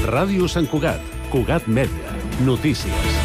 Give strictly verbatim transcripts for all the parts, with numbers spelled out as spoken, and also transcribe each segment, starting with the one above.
Ràdio Sant Cugat, Cugat Mèdia, notícies.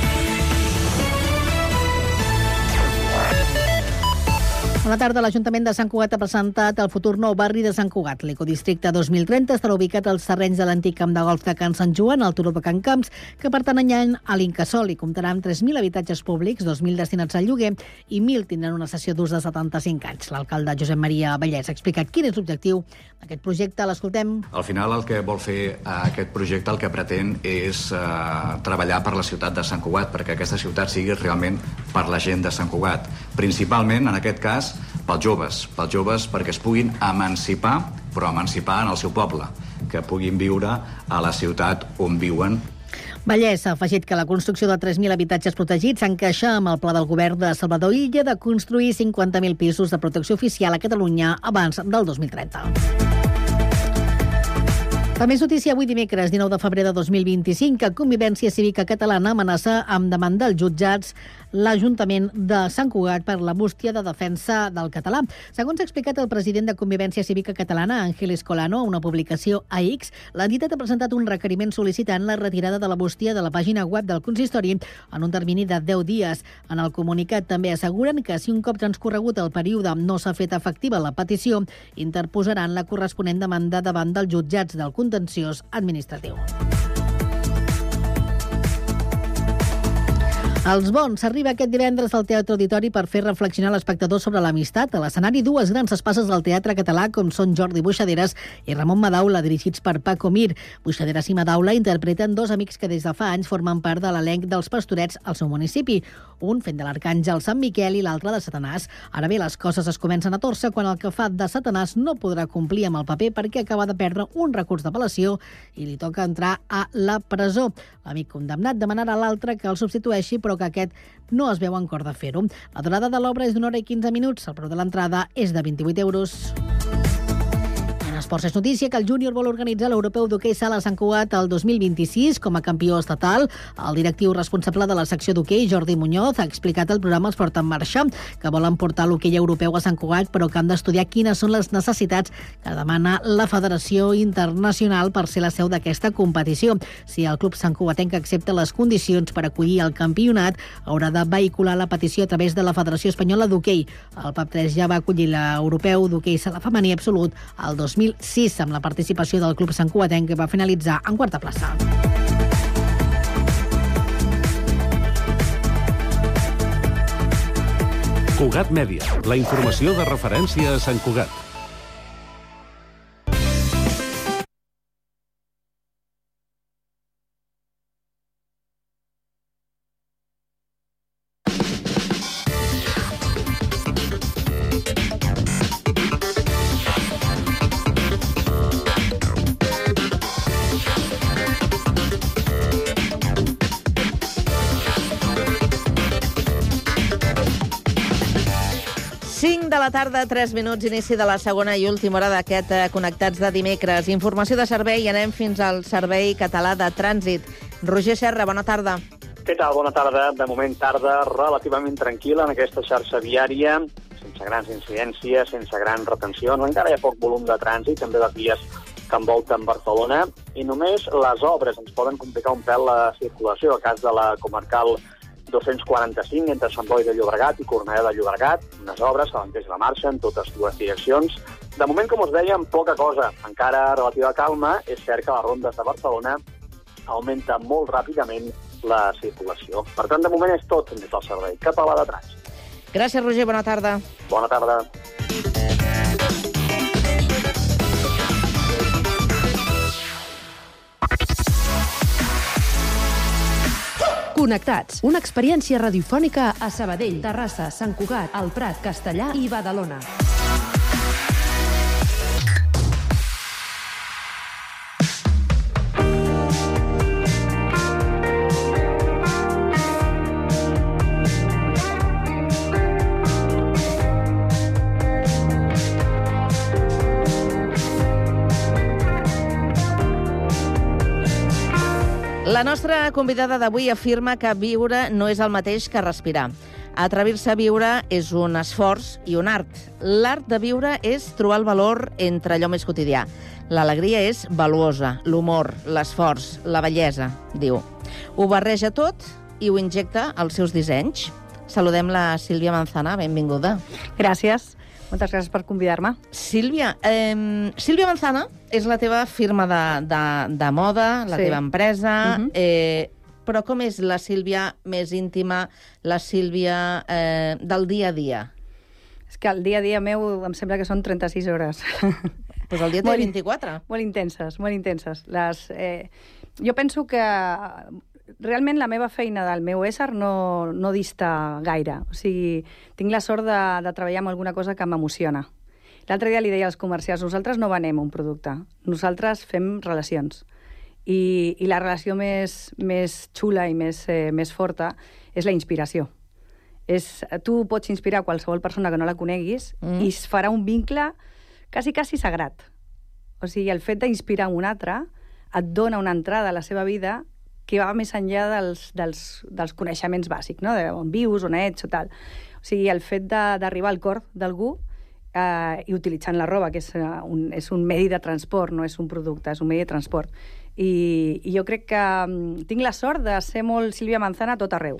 Bona tarda. L'Ajuntament de Sant Cugat ha presentat el futur nou barri de Sant Cugat. L'Ecodistricte dos mil trenta estarà ubicat als terrenys de l'antic camp de golf de Can Sant Joan, al turó de Can Camps, que pertanyen a l'Incasòl i comptarà amb tres mil habitatges públics, dos mil destinats al lloguer i mil tindran una sessió d'ús de setanta-cinc anys. L'alcalde Josep Maria Vallès ha explicat quin és l'objectiu d'aquest projecte. L'escoltem. Al final el que vol fer aquest projecte, el que pretén és eh, treballar per la ciutat de Sant Cugat, perquè aquesta ciutat sigui realment per la gent de Sant Cugat. Principalment, en aquest cas, pels joves, pels joves perquè es puguin emancipar, però emancipar en el seu poble, que puguin viure a la ciutat on viuen. Vallès ha afegit que la construcció de tres mil habitatges protegits s'encaixa amb el pla del govern de Salvador Illa de construir cinquanta mil pisos de protecció oficial a Catalunya abans del dos mil trenta. La més notícia avui dimecres, dinou de febrer de dos mil vint-i-cinc, que Convivència Cívica Catalana amenaça amb demanda als jutjats l'Ajuntament de Sant Cugat per la bústia de defensa del català. Segons ha explicat el president de Convivència Cívica Catalana, Ángel Escolano, a una publicació a X, l'entitat ha presentat un requeriment sol·licitant la retirada de la bústia de la pàgina web del consistori en un termini de deu dies. En el comunicat també asseguren que si un cop transcorregut el període no s'ha fet efectiva la petició, interposaran la corresponent demanda davant dels jutjats del contenciós administratiu. Els bons arriba aquest divendres al Teatre Auditori per fer reflexionar l'espectador sobre l'amistat. A l'escenari, dues grans espases del teatre català, com són Jordi Buixaderes i Ramon Madaula, dirigits per Paco Mir. Buixaderes i Madaula interpreten dos amics que des de fa anys formen part de l'elenc dels Pastorets al seu municipi, un fent de l'arcàngel Sant Miquel i l'altre de Satanàs. Ara bé, les coses es comencen a tòrcer quan el que fa de Satanàs no podrà complir amb el paper perquè acaba de perdre un recurs d'apel·lació i li toca entrar a la presó. L'amic condemnat demanarà a l'altre que el substitueixi, però que aquest no es veu en cor de fer-ho. La durada de l'obra és d'una hora i quinze minuts. El preu de l'entrada és de vint-i-vuit euros. En esports és notícia que el júnior vol organitzar l'Europeu d'hoquei sala a Sant Cugat el dos mil vint-i-sis com a campió estatal. El directiu responsable de la secció d'hoquei, Jordi Muñoz, ha explicat el programa Esport en Marxa, que volen portar l'hoquei europeu a Sant Cugat, però que han d'estudiar quines són les necessitats que demana la Federació Internacional per ser la seu d'aquesta competició. Si el club santcugatenc accepta les condicions per acollir el campionat, haurà de vehicular la petició a través de la Federació Espanyola d'Hoquei. El P A P tres ja va acollir l'Europeu d'hoquei sala femení absolut el dos mil sis, amb la participació del club santcugatenc, que va finalitzar en quarta plaça. Cugat Mèdia, la informació de referència a Sant Cugat. cinc de la tarda, tres minuts, inici de la segona i última hora d'aquest Connectats de dimecres. Informació de servei i anem fins al Servei Català de Trànsit. Roger Serra, bona tarda. Què tal? Bona tarda. De moment, tarda relativament tranquil·la en aquesta xarxa viària, sense grans incidències, sense grans retencions. Encara hi ha poc volum de trànsit, també les vies que envolten Barcelona, i només les obres ens poden complicar un pèl la circulació. El cas de la comarcal dos-cents quaranta-cinc entre Sant Boi de Llobregat i Cornellà de Llobregat, unes obres que van des de la marxa en totes dues direccions. De moment, com us dèiem, poca cosa. Encara relativa calma. És cert que a les rondes de Barcelona augmenta molt ràpidament la circulació. Per tant, de moment és tot des del Servei Català de Trànsit. Gràcies, Roger. Bona tarda. Bona tarda. Connectats, una experiència radiofònica a Sabadell, Terrassa, Sant Cugat, El Prat, Castellar i Badalona. La nostra convidada d'avui afirma que viure no és el mateix que respirar. Atrevir-se a viure és un esforç i un art. L'art de viure és trobar el valor entre allò més quotidià. L'alegria és valuosa, l'humor, l'esforç, la bellesa, diu. Ho barreja tot i ho injecta als seus dissenys. Saludem la Sílvia Manzana, benvinguda. Gràcies. Moltes gràcies per convidar-me. Sílvia, eh, Sílvia Manzana és la teva firma de, de, de moda, la Sí. teva empresa, Mhm. eh, però com és la Sílvia més íntima, la Sílvia eh, del dia a dia? És que el dia a dia meu em sembla que són trenta-sis hores. Pues el dia té Molt in- vint-i-quatre. Molt intenses, molt intenses. Les, eh, jo penso que realment la meva feina del meu ésser no, no dista gaire. O sigui, tinc la sort de, de treballar amb alguna cosa que m'emociona. L'altre dia li deia als comercials, nosaltres no venem un producte, nosaltres fem relacions. I, i la relació més, més xula i més, eh, més forta és la inspiració. És, tu pots inspirar qualsevol persona que no la coneguis Mm. i es farà un vincle quasi, quasi sagrat. O sigui, el fet d'inspirar un altre et dona una entrada a la seva vida que va més enllà dels, dels, dels coneixements bàsics, no? De on vius, on ets o tal. O sigui, el fet de- d'arribar al cor d'algú eh, i utilitzant la roba, que és, eh, un, és un medi de transport, no és un producte, és un medi de transport. I, i jo crec que mm, tinc la sort de ser molt Sílvia Manzana a tot arreu.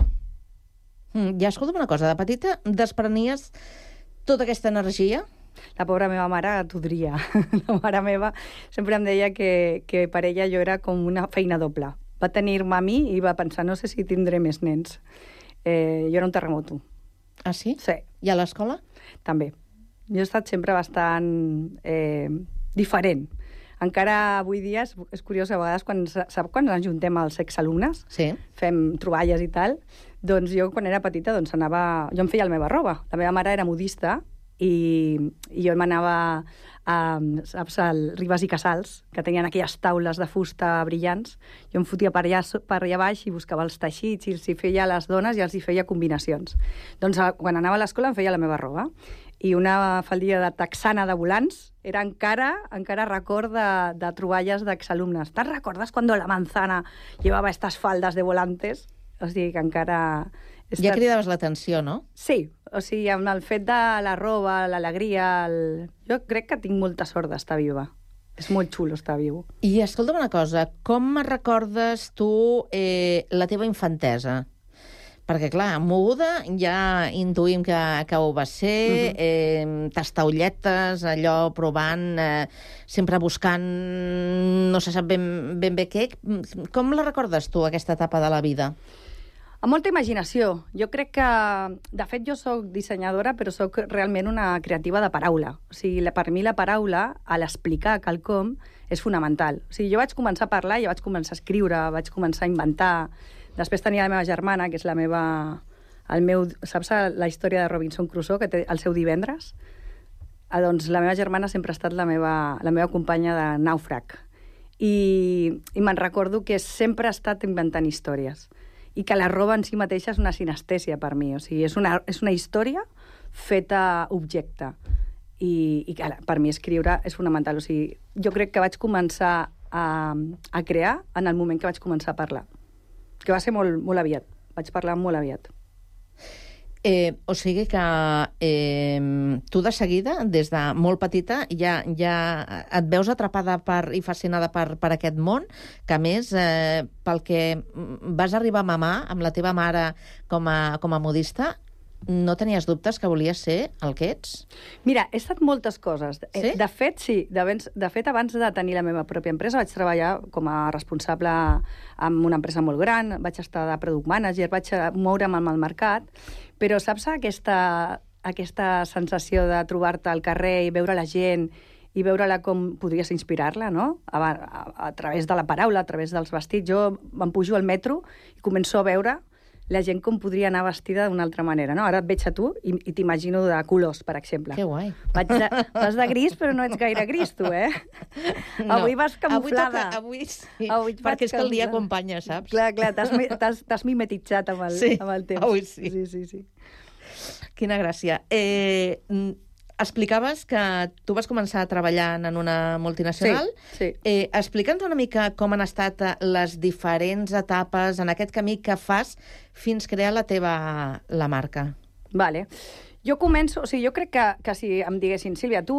Mm, ja, escolta'm una cosa, de petita desprenies tota aquesta energia? La pobra meva mare t'odria. La mare meva sempre em deia que, que per ella jo era com una feina doble. Va tenir-me a mi i va pensar, no sé si tindré més nens. Eh, jo era un terremoto. Ah, sí? Sí, I a l'escola? també. Jo he estat sempre bastant eh, diferent. Encara avui dia, és, és curiós, a vegades, quan, sap quan ens ajuntem els exalumnes, Sí. fem troballes i tal, doncs jo quan era petita doncs anava... Jo em feia la meva roba. La meva mare era modista i, i jo m'anava a, saps, al Ribas i Casals, que tenien aquelles taules de fusta brillants. Jo em fotia per allà, so- per allà baix i buscava els teixits i els hi feia a les dones i els hi feia combinacions. Doncs a- quan anava a l'escola em feia la meva roba. I una faldilla de texana de volants era encara, encara record de, de troballes d'exalumnes. Te'n recordes quan la Manzana llevava estas faldas de volantes? O sigui que encara... he Ja estat- cridaves l'atenció, no? Sí, o sigui, amb el fet de la roba, l'alegria... El... Jo crec que tinc molta sort d'estar viva. És molt xulo estar viu. I escolta'm una cosa, com recordes tu eh, la teva infantesa? Perquè, clar, moguda ja intuïm que, que ho va ser, uh -huh. eh, tastaulletes, allò provant, eh, sempre buscant, no se sap ben, ben bé què. Com la recordes tu, aquesta etapa de la vida? Amb molta imaginació. Jo crec que... De fet, jo sóc dissenyadora, però sóc realment una creativa de paraula. O sigui, la- per mi la paraula, a l'explicar quelcom, és fonamental. O sigui, jo vaig començar a parlar, jo vaig començar a escriure, vaig començar a inventar. Després tenia la meva germana, que és la meva... El meu, saps la història de Robinson Crusoe, que té el seu divendres? Ah, doncs la meva germana sempre ha estat la meva, la meva companya de nàufrag. I, i me'n recordo que sempre ha estat inventant històries. I que la roba en si mateixa és una sinestèsia per mi. O sigui, és una, és una història feta objecte. I, i que per mi escriure és fonamental. O sigui, jo crec que vaig començar a, a crear en el moment que vaig començar a parlar. Que va ser molt, molt aviat. Vaig parlar molt aviat. Eh, o sigui que eh, tu de seguida, des de molt petita, ja, ja et veus atrapada per, i fascinada per, per aquest món, que a més, eh, pel que vas arribar a mamar amb la teva mare com a, com a modista, no tenies dubtes que volies ser el que ets? Mira, he estat moltes coses. Sí? De fet, sí. De, ben, de fet, abans de tenir la meva pròpia empresa, vaig treballar com a responsable en una empresa molt gran, vaig estar de product manager, vaig moure'm amb el mercat, però saps aquesta, aquesta sensació de trobar-te al carrer i veure la gent i veure-la com podries inspirar-la, no? A, a, a través de la paraula, a través dels vestits. Jo em pujo al metro i començo a veure la gent com podria anar vestida d'una altra manera, no? Ara et veig a tu i, i t'imagino de colors, per exemple. Que guai. Vaig de, vas de gris, però no ets gaire gris, tu, eh? No. Avui vas camuflada. Avui, toca, avui sí, Avui et perquè vaig és que el dia camuflada. acompanya, saps? Clar, clar, t'has mi- t'has- t'has mimetitzat amb el, Sí, amb el temps. avui sí. Sí, sí, sí. Quina gràcia. Eh, mm, explicaves que tu vas començar treballant en una multinacional. Sí, sí. Eh, Explica'ns una mica com han estat eh, les diferents etapes en aquest camí que fas fins crear la teva la marca. Vale. Jo començo... O sigui, jo crec que, que si em diguessin, Sílvia, tu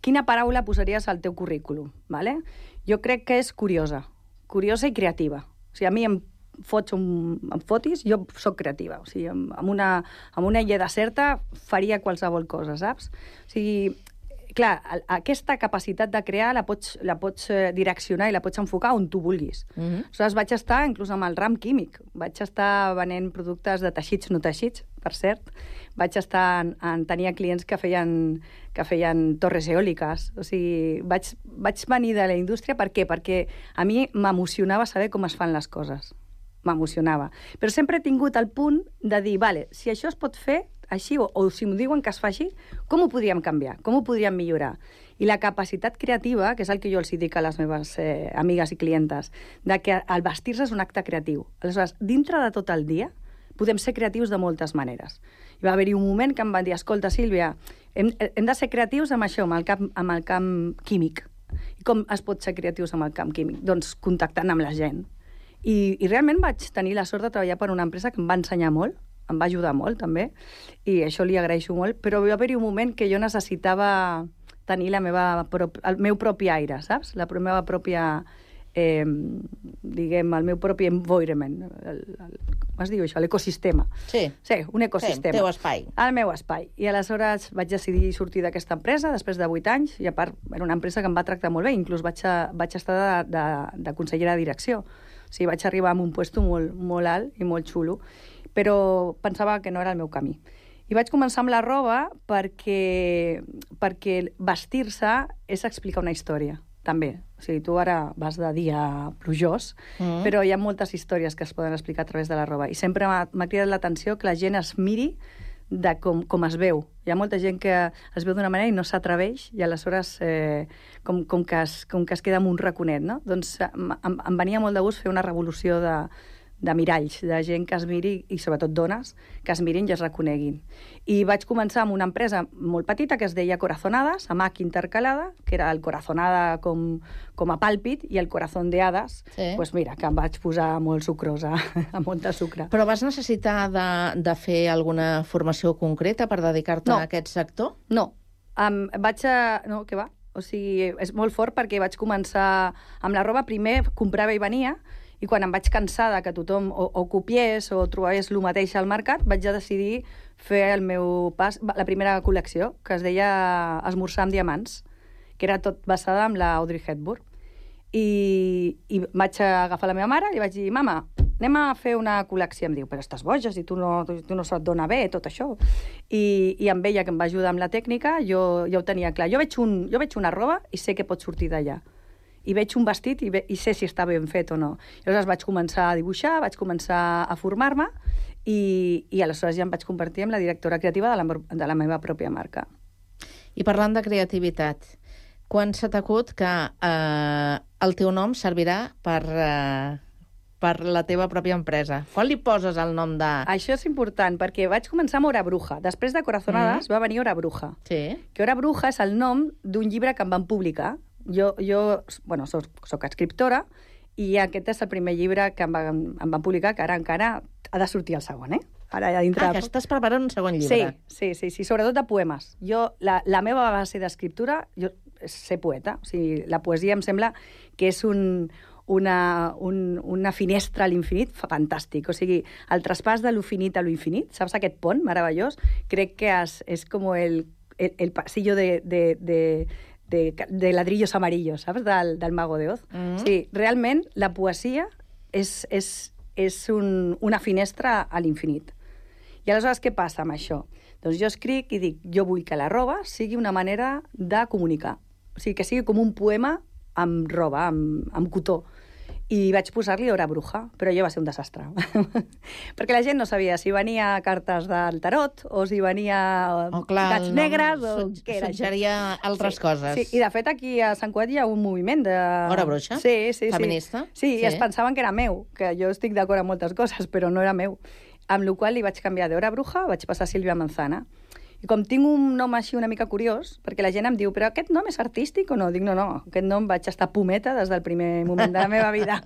quina paraula posaries al teu currículum? Vale? Jo crec que és curiosa, curiosa i creativa. O sigui, a mi em fots un, em fotis, jo sóc creativa. O sigui, amb una, amb una illa deserta faria qualsevol cosa, saps? O sigui, clar, aquesta capacitat de crear la pots, la pots direccionar i la pots enfocar on tu vulguis. Mm-hmm. Aleshores, vaig estar inclús amb el ram químic. Vaig estar venent productes de teixits no teixits, per cert. Vaig estar en, en tenia clients que feien, que feien torres eòliques. O sigui, vaig, vaig venir de la indústria. Per què? Perquè a mi m'emocionava saber com es fan les coses. M'emocionava. Però sempre he tingut el punt de dir, vale, si això es pot fer així, o, o si m'ho diuen que es fa així, com ho podríem canviar? Com ho podríem millorar? I la capacitat creativa, que és el que jo els dic a les meves eh, amigues i clientes, de que el vestir-se és un acte creatiu. Aleshores, dintre de tot el dia, podem ser creatius de moltes maneres. I va haver-hi un moment que em van dir, escolta, Sílvia, hem, hem de ser creatius amb això, amb el, camp, amb el camp químic. I com es pot ser creatius amb el camp químic? Doncs contactant amb la gent. I, i realment vaig tenir la sort de treballar per una empresa que em va ensenyar molt, em va ajudar molt, també, i això li agraeixo molt, però va haver-hi un moment que jo necessitava tenir la meva, el meu propi aire, saps? La meva pròpia, eh, diguem, el meu propi environment. El, el, com es diu això? L'ecosistema. Sí. Sí, un ecosistema. Sí, el teu espai. El meu espai. I aleshores vaig decidir sortir d'aquesta empresa després de vuit anys, i a part era una empresa que em va tractar molt bé, inclús vaig, a, vaig estar de, de, de consellera de direcció. O sigui, vaig arribar amb un puesto molt, molt alt i molt xulo, però pensava que no era el meu camí. I vaig començar amb la roba perquè, perquè vestir-se és explicar una història, també. O sigui, tu ara vas de dia plujós, mm. però hi ha moltes històries que es poden explicar a través de la roba. I sempre m'ha cridat l'atenció que la gent es miri de com, com es veu. Hi ha molta gent que es veu d'una manera i no s'atreveix, i aleshores eh, com, com, que es, com que es queda amb un raconet, no? Doncs em, em venia molt de gust fer una revolució de, de miralls, de gent que es miri, i sobretot dones, que es mirin i es reconeguin. I vaig començar amb una empresa molt petita que es deia Corazonadas, amb H intercalada, que era el corazonada com, com a pàlpit, i el corazón de hades, sí. Pues mira, que em vaig posar molt sucrosa, amb molta sucre. Però vas necessitar de, de fer alguna formació concreta per dedicar-te no. a aquest sector? No, um, vaig a... No, què va? O sigui, és molt fort perquè vaig començar amb la roba, primer comprava i venia, i quan em vaig cansar de que tothom o, o copiés o trobés el mateix al mercat, vaig decidir fer el meu pas, la primera col·lecció, que es deia Esmorzar amb diamants, que era tot basada en la Audrey Hepburn. I, i vaig agafar la meva mare i li vaig dir, mama, anem a fer una col·lecció. Em diu, però estàs boja, si tu no, tu no se't dona bé tot això. I, i amb ella, que em va ajudar amb la tècnica, jo ja ho tenia clar. Jo veig, un, jo veig una roba i sé que pot sortir d'allà. I veig un vestit i, ve, i sé si està ben fet o no. I aleshores vaig començar a dibuixar, vaig començar a formar-me, i, i aleshores ja em vaig convertir en la directora creativa de la, de la meva pròpia marca. I parlant de creativitat, quan se t'acut que eh, el teu nom servirà per, eh, per la teva pròpia empresa? Quan li poses el nom de... Això és important, perquè vaig començar amb Hora Bruja. Després de Corazonadas mm. va venir Hora Bruja. Sí. Que Hora Bruja és el nom d'un llibre que em van publicar. Jo, jo bueno, soc, soc escriptora, i aquest és el primer llibre que em van, em van publicar, que ara encara ha de sortir el segon, eh? Ara, a dintre... Ah, que estàs preparant un segon llibre. Sí, sí, sí, sí, sobretot de poemes. Jo, la, la meva base d'escriptura, jo ser poeta. O sigui, la poesia em sembla que és un, una, un, una finestra a l'infinit fantàstic. O sigui, el traspàs de l'infinit a l'infinit, saps aquest pont meravellós? Crec que és, és com el, el, el pasillo de... de, de De, de ladrillos amarillos, saps? Del, del Mago de Oz. Mm-hmm. Sí, realment, la poesia és, és, és un, una finestra a l'infinit. I aleshores, què passa amb això? Doncs jo escric i dic, jo vull que la roba sigui una manera de comunicar. O sigui, que sigui com un poema amb roba, amb, amb cotó. I vaig posar-li Hora Bruja, però jo va ser un desastre. Perquè la gent no sabia si venia cartes del tarot o si venia oh, clar, gats no, negres o no, què era. Suggeria altres sí, coses. Sí, i de fet aquí a Sant Cugat hi ha un moviment de... Hora Bruixa? Sí, sí, feminista? Sí, sí, sí. I es pensaven que era meu, que jo estic d'acord amb moltes coses, però no era meu. Amb la qual li vaig canviar d'Hora Bruja, vaig passar a Sílvia Manzana. I com tinc un nom així una mica curiós, perquè la gent em diu, però aquest nom és artístic o no? Dic, no, no, aquest nom vaig estar pometa des del primer moment de la meva vida.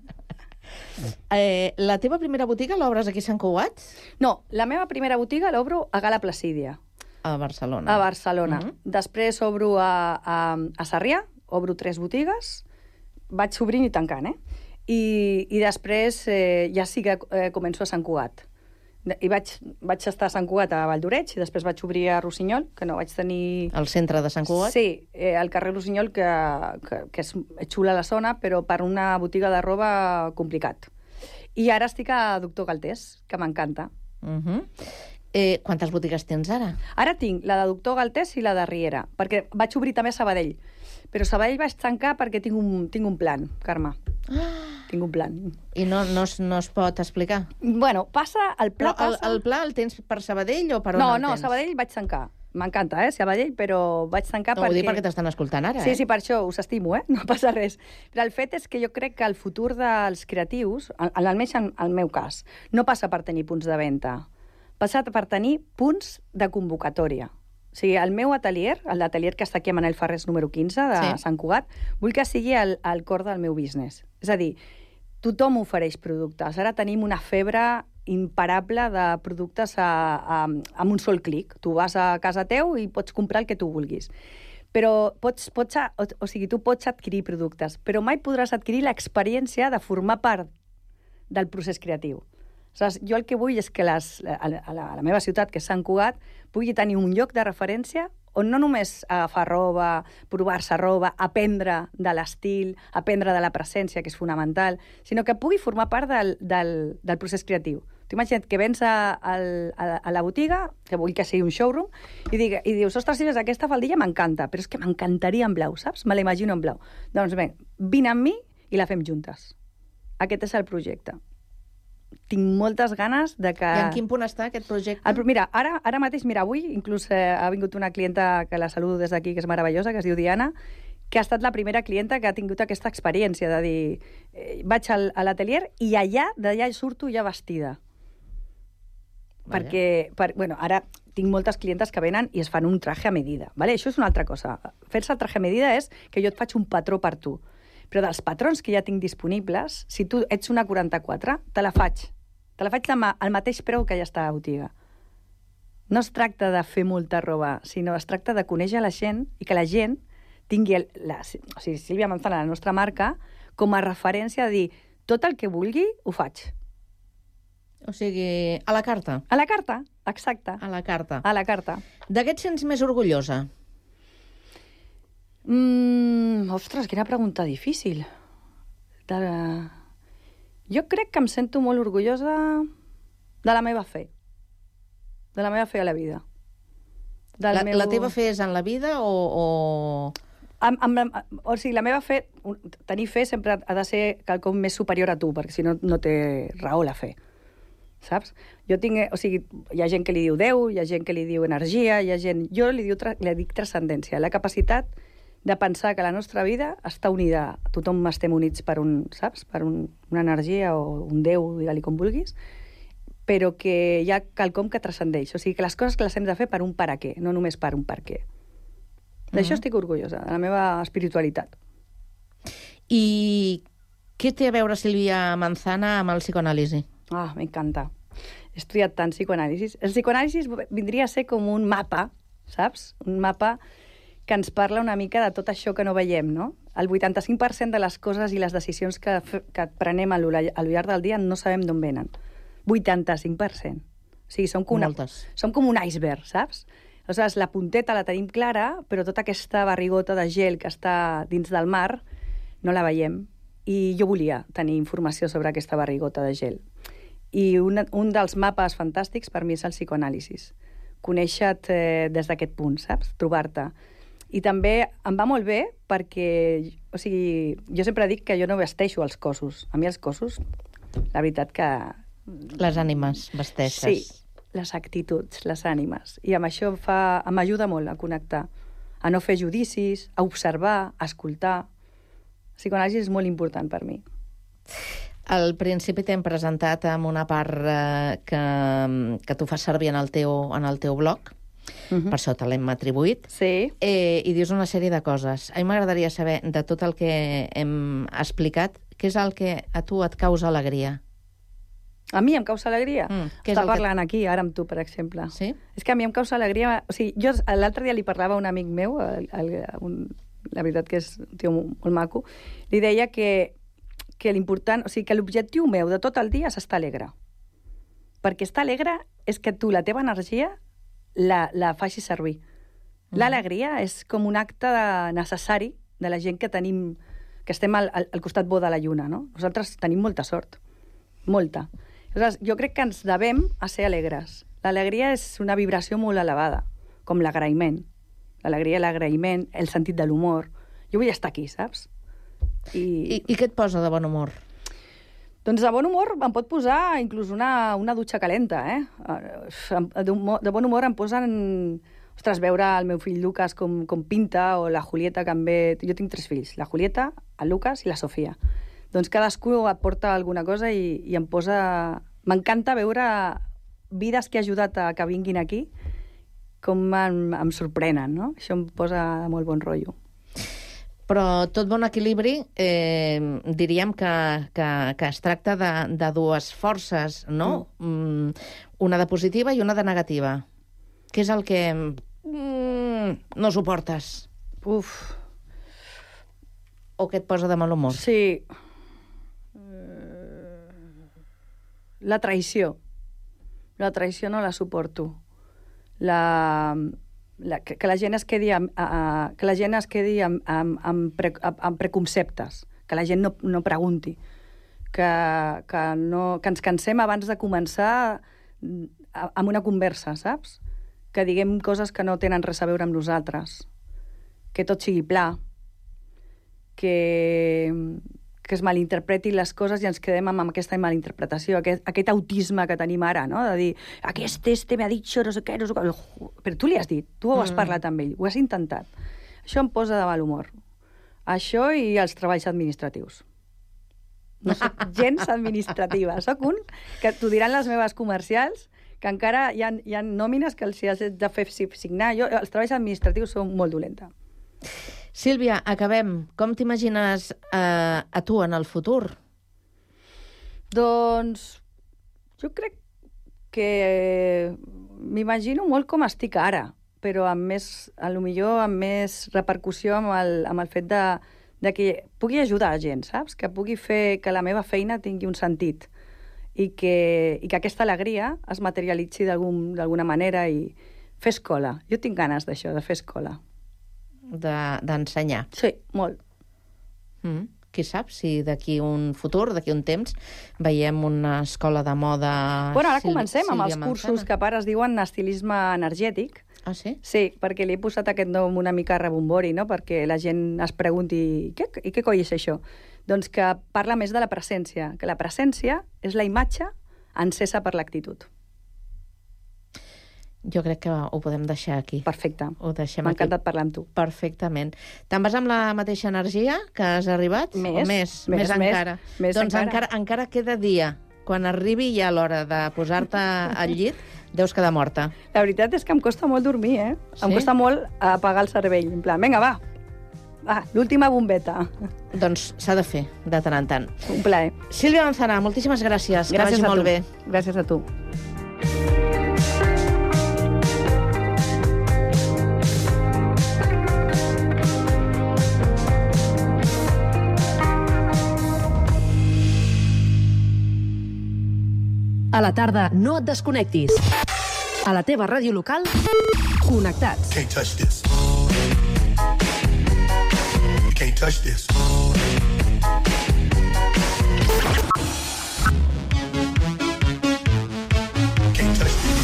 eh, la teva primera botiga l'obres aquí a Sant Cugat? No, la meva primera botiga l'obro a Gala Placídia. A Barcelona. A Barcelona. Mhm. Després obro a, a, a Sarrià, obro tres botigues, vaig obrint i tancant, eh? I, i després eh, ja sí que eh, començo a Sant Cugat. I vaig, vaig estar a Sant Cugat a Valldoreix i després vaig obrir a Rossinyol, que no vaig tenir... Al centre de Sant Cugat? Sí, eh, al carrer Rossinyol, que, que, que és xula la zona, però per una botiga de roba complicat. I ara estic a Doctor Galtés, que m'encanta. Uh-huh. eh, quantes botigues tens ara? Ara tinc la de Doctor Galtés i la de Riera, perquè vaig obrir també a Sabadell. Però Sabadell vaig tancar perquè tinc un, tinc un plan, Carme. Ah. Tinc un plan. I no, no, es, no es pot explicar? Bueno, passa, el pla Però el, passa... el pla el tens per Sabadell o per on No, el no, tens? Sabadell vaig tancar. M'encanta, eh, Sabadell, però vaig tancar No, perquè... ho dic perquè t'estan escoltant ara, Sí, eh? sí, per això us estimo, eh? No passa res. Però el fet és que jo crec que el futur dels creatius, al- almenys en el meu cas, no passa per tenir punts de venda, passa per tenir punts de convocatòria. O sigui, el meu atelier, l'atelier que està aquí a Manel Ferrés número quinze, de Sí. Sant Cugat, vull que sigui el, el cor del meu business. És a dir, tothom ofereix productes. Ara tenim una febre imparable de productes a, a, amb un sol clic. Tu vas a casa teu i pots comprar el que tu vulguis. Però pots, pots, o, o sigui, tu pots adquirir productes, però mai podràs adquirir l'experiència de formar part del procés creatiu. Saps? Jo el que vull és que les, a, la, a la meva ciutat, que és Sant Cugat, pugui tenir un lloc de referència on no només agafar roba, provar-se roba, aprendre de l'estil, aprendre de la presència, que és fonamental, sinó que pugui formar part del, del, del procés creatiu. Tu imagina't que vens a, a, a la botiga, que vull que sigui un showroom, i, digue, i dius, ostres, Sílvia, aquesta faldilla m'encanta, però és que m'encantaria en blau, saps? Me l'imagino en blau. Doncs bé, vine amb mi i la fem juntes. Aquest és el projecte. Tinc moltes ganes de que... I en quin punt està aquest projecte? El, mira, ara, ara mateix, mira, avui inclús eh, ha vingut una clienta que la saludo des d'aquí, que és meravellosa, que es diu Diana, que ha estat la primera clienta que ha tingut aquesta experiència de dir, eh, vaig al, a l'atelier i allà, d'allà surto ja vestida. Vaja. Perquè, per, bueno, ara tinc moltes clientes que venen i es fan un traje a medida. Vale? Això és una altra cosa. Fer-se el traje a medida és que jo et faig un patró per tu. Però dels patrons que ja tinc disponibles, si tu ets una quaranta-quatre, te la faig. Te la faig demà al mateix preu que ja està a la botiga. No es tracta de fer molta roba, sinó es tracta de conèixer la gent i que la gent tingui el, la, o sigui, Sílvia Manzana, la nostra marca, com a referència de dir tot el que vulgui, ho faig. O sigui, a la carta. A la carta, exacte. A la carta. A la carta. De què et sents més orgullosa? Mm, ostres, quina pregunta difícil. De... Jo crec que em sento molt orgullosa de la meva fe. De la meva fe a la vida. Del La, meu... la teva fe és en la vida o... o... Amb, amb, amb, o sigui, la meva fe, tenir fe sempre ha de ser quelcom més superior a tu, perquè si no, no té raó la fe. Saps? Jo tinc, o sigui, hi ha gent que li diu Déu, hi ha gent que li diu energia, hi ha gent... Jo li, diu, li dic transcendència, la capacitat de pensar que la nostra vida està unida, tothom estem units per un, saps? Per un, una energia o un Déu, digue-li com vulguis, però que hi ha quelcom que transcendeix. O sigui, que les coses que les hem de fer per un per a què, no només per un per què. D'això estic orgullosa, de la meva espiritualitat. I què té a veure Sílvia Manzana amb el psicoanàlisi? Ah, m'encanta. He estudiat tant psicoanàlisis. El psicoanàlisis vindria a ser com un mapa, saps? Un mapa que ens parla una mica de tot això que no veiem, no? El vuitanta-cinc per cent de les coses i les decisions que, que prenem al llarg del dia no sabem d'on venen. vuitanta-cinc per cent. O sigui, som com, una, Moltes. som com un iceberg, saps? Aleshores, la punteta la tenim clara, però tota aquesta barrigota de gel que està dins del mar no la veiem. I jo volia tenir informació sobre aquesta barrigota de gel. I un, un dels mapes fantàstics per mi és el psicoanàlisis. Conèixer-te eh, des d'aquest punt, saps? Trobar-te. I també em va molt bé perquè, o sigui, jo sempre dic que jo no vesteixo els cossos. A mi els cossos, la veritat que... Les ànimes vesteixes. Sí, les actituds, les ànimes. I amb això fa, m'ajuda molt a connectar, a no fer judicis, a observar, a escoltar. El psicoanàlisi és molt important per mi. Al principi t'hem presentat amb una part eh, que, que tu fas servir en el teu, en el teu blog, Uh-huh. per això te l'hem atribuït, Sí. eh, i dius una sèrie de coses. A mi m'agradaria saber, de tot el que hem explicat, què és el que a tu et causa alegria? A mi em causa alegria. Mm, què és Està el que- parlant aquí, ara amb tu, per exemple. Sí? És que a mi em causa alegria... O sigui, jo l'altre dia li parlava a un amic meu, el, el, un, la veritat que és un tio molt maco, li deia que, que l'important... O sigui, que l'objectiu meu de tot el dia és estar alegre. Perquè estar alegre és que tu la teva energia la, la facis servir. Mm. L'alegria és com un acte de, necessari de la gent que tenim... que estem al, al, al costat bo de la lluna, no? Nosaltres tenim molta sort. Molta. Aleshores, jo crec que ens devem a ser alegres. L'alegria és una vibració molt elevada, com l'agraïment. L'alegria, l'agraïment, el sentit de l'humor. Jo vull estar aquí, saps? I... I, I què et posa de bon humor? Doncs de bon humor em pot posar inclús una, una dutxa calenta, eh? De, de bon humor em posen... Ostres, veure el meu fill Lucas com, com pinta, o la Julieta que em ve... Jo tinc tres fills, la Julieta, el Lucas i la Sofia. Doncs cadascú et porta alguna cosa i, i em posa... M'encanta veure vides que he ajudat a que vinguin aquí, com em, em sorprenen, no? Això em posa molt bon rotllo. Però tot bon equilibri, eh, diríem que, que, que es tracta de, de dues forces, no? Mm. Una de positiva i una de negativa. Què és el que mm, no suportes? Uf. O què et posa de mal humor? Sí. La traïció. La traïció no la suporto. La, la, que, que la gent es quedi amb, a, a, que la gent es quedi amb, amb, amb, pre, amb preconceptes, que la gent no, no pregunti, que, que, no, que ens cansem abans de començar amb una conversa, saps? Que diguem coses que no tenen res a veure amb nosaltres, que tot sigui pla, que... que es malinterpretin les coses i ens quedem amb aquesta malinterpretació, aquest, aquest autisme que tenim ara, no? De dir, aquest este me ha dit no sé què, no sé què... Però tu li has dit, tu ho has Mm. parlat amb ell, ho has intentat. Això em posa de mal humor. Això i els treballs administratius. No soc gens administrativa. Soc un, que t'ho diran les meves comercials, que encara hi ha, hi ha nòmines que els has de fer signar. Jo, els treballs administratius són molt dolenta. Sílvia, acabem. Com t'imagines eh, a tu en el futur? Doncs jo crec que m'imagino molt com estic ara, però amb més, a lo millor amb més repercussió amb el, amb el fet de, de que pugui ajudar a gent, saps? Que pugui fer que la meva feina tingui un sentit i que, i que aquesta alegria es materialitzi d'algun, d'alguna manera i fer escola. Jo tinc ganes d'això, de fer escola. D'ensenyar. De, sí, molt. Mm. Qui sap si d'aquí un futur, d'aquí un temps, veiem una escola de moda... Bueno, ara Sil comencem amb els Sílvia cursos Manzana. que a part es diuen estilisme energètic. Ah, sí? Sí, perquè li he posat aquest nom una mica rebombori, no? Perquè la gent es pregunti què, i què coi és això? Doncs que parla més de la presència, que la presència és la imatge encesa per l'actitud. Jo crec que ho podem deixar aquí. Perfecte. Ho deixem M'ha aquí. encantat parlar amb tu. Perfectament. Te'n vas amb la mateixa energia que has arribat? Més, O més, més, més encara. més doncs encara. encara. encara queda dia. Quan arribi ja l'hora de posar-te al llit, deus quedar morta. La veritat és que em costa molt dormir, eh? Sí? Em costa molt apagar el cervell. En plan, vinga, va, va, l'última bombeta. Doncs s'ha de fer, de tant en tant. Un plaer. Sílvia Manzana, moltíssimes gràcies. Gràcies que vagi a molt tu. bé. Gràcies a tu. A la tarda, no et desconnectis. A la teva ràdio local, connectats. Can't touch this. You can't touch this. Can't touch this.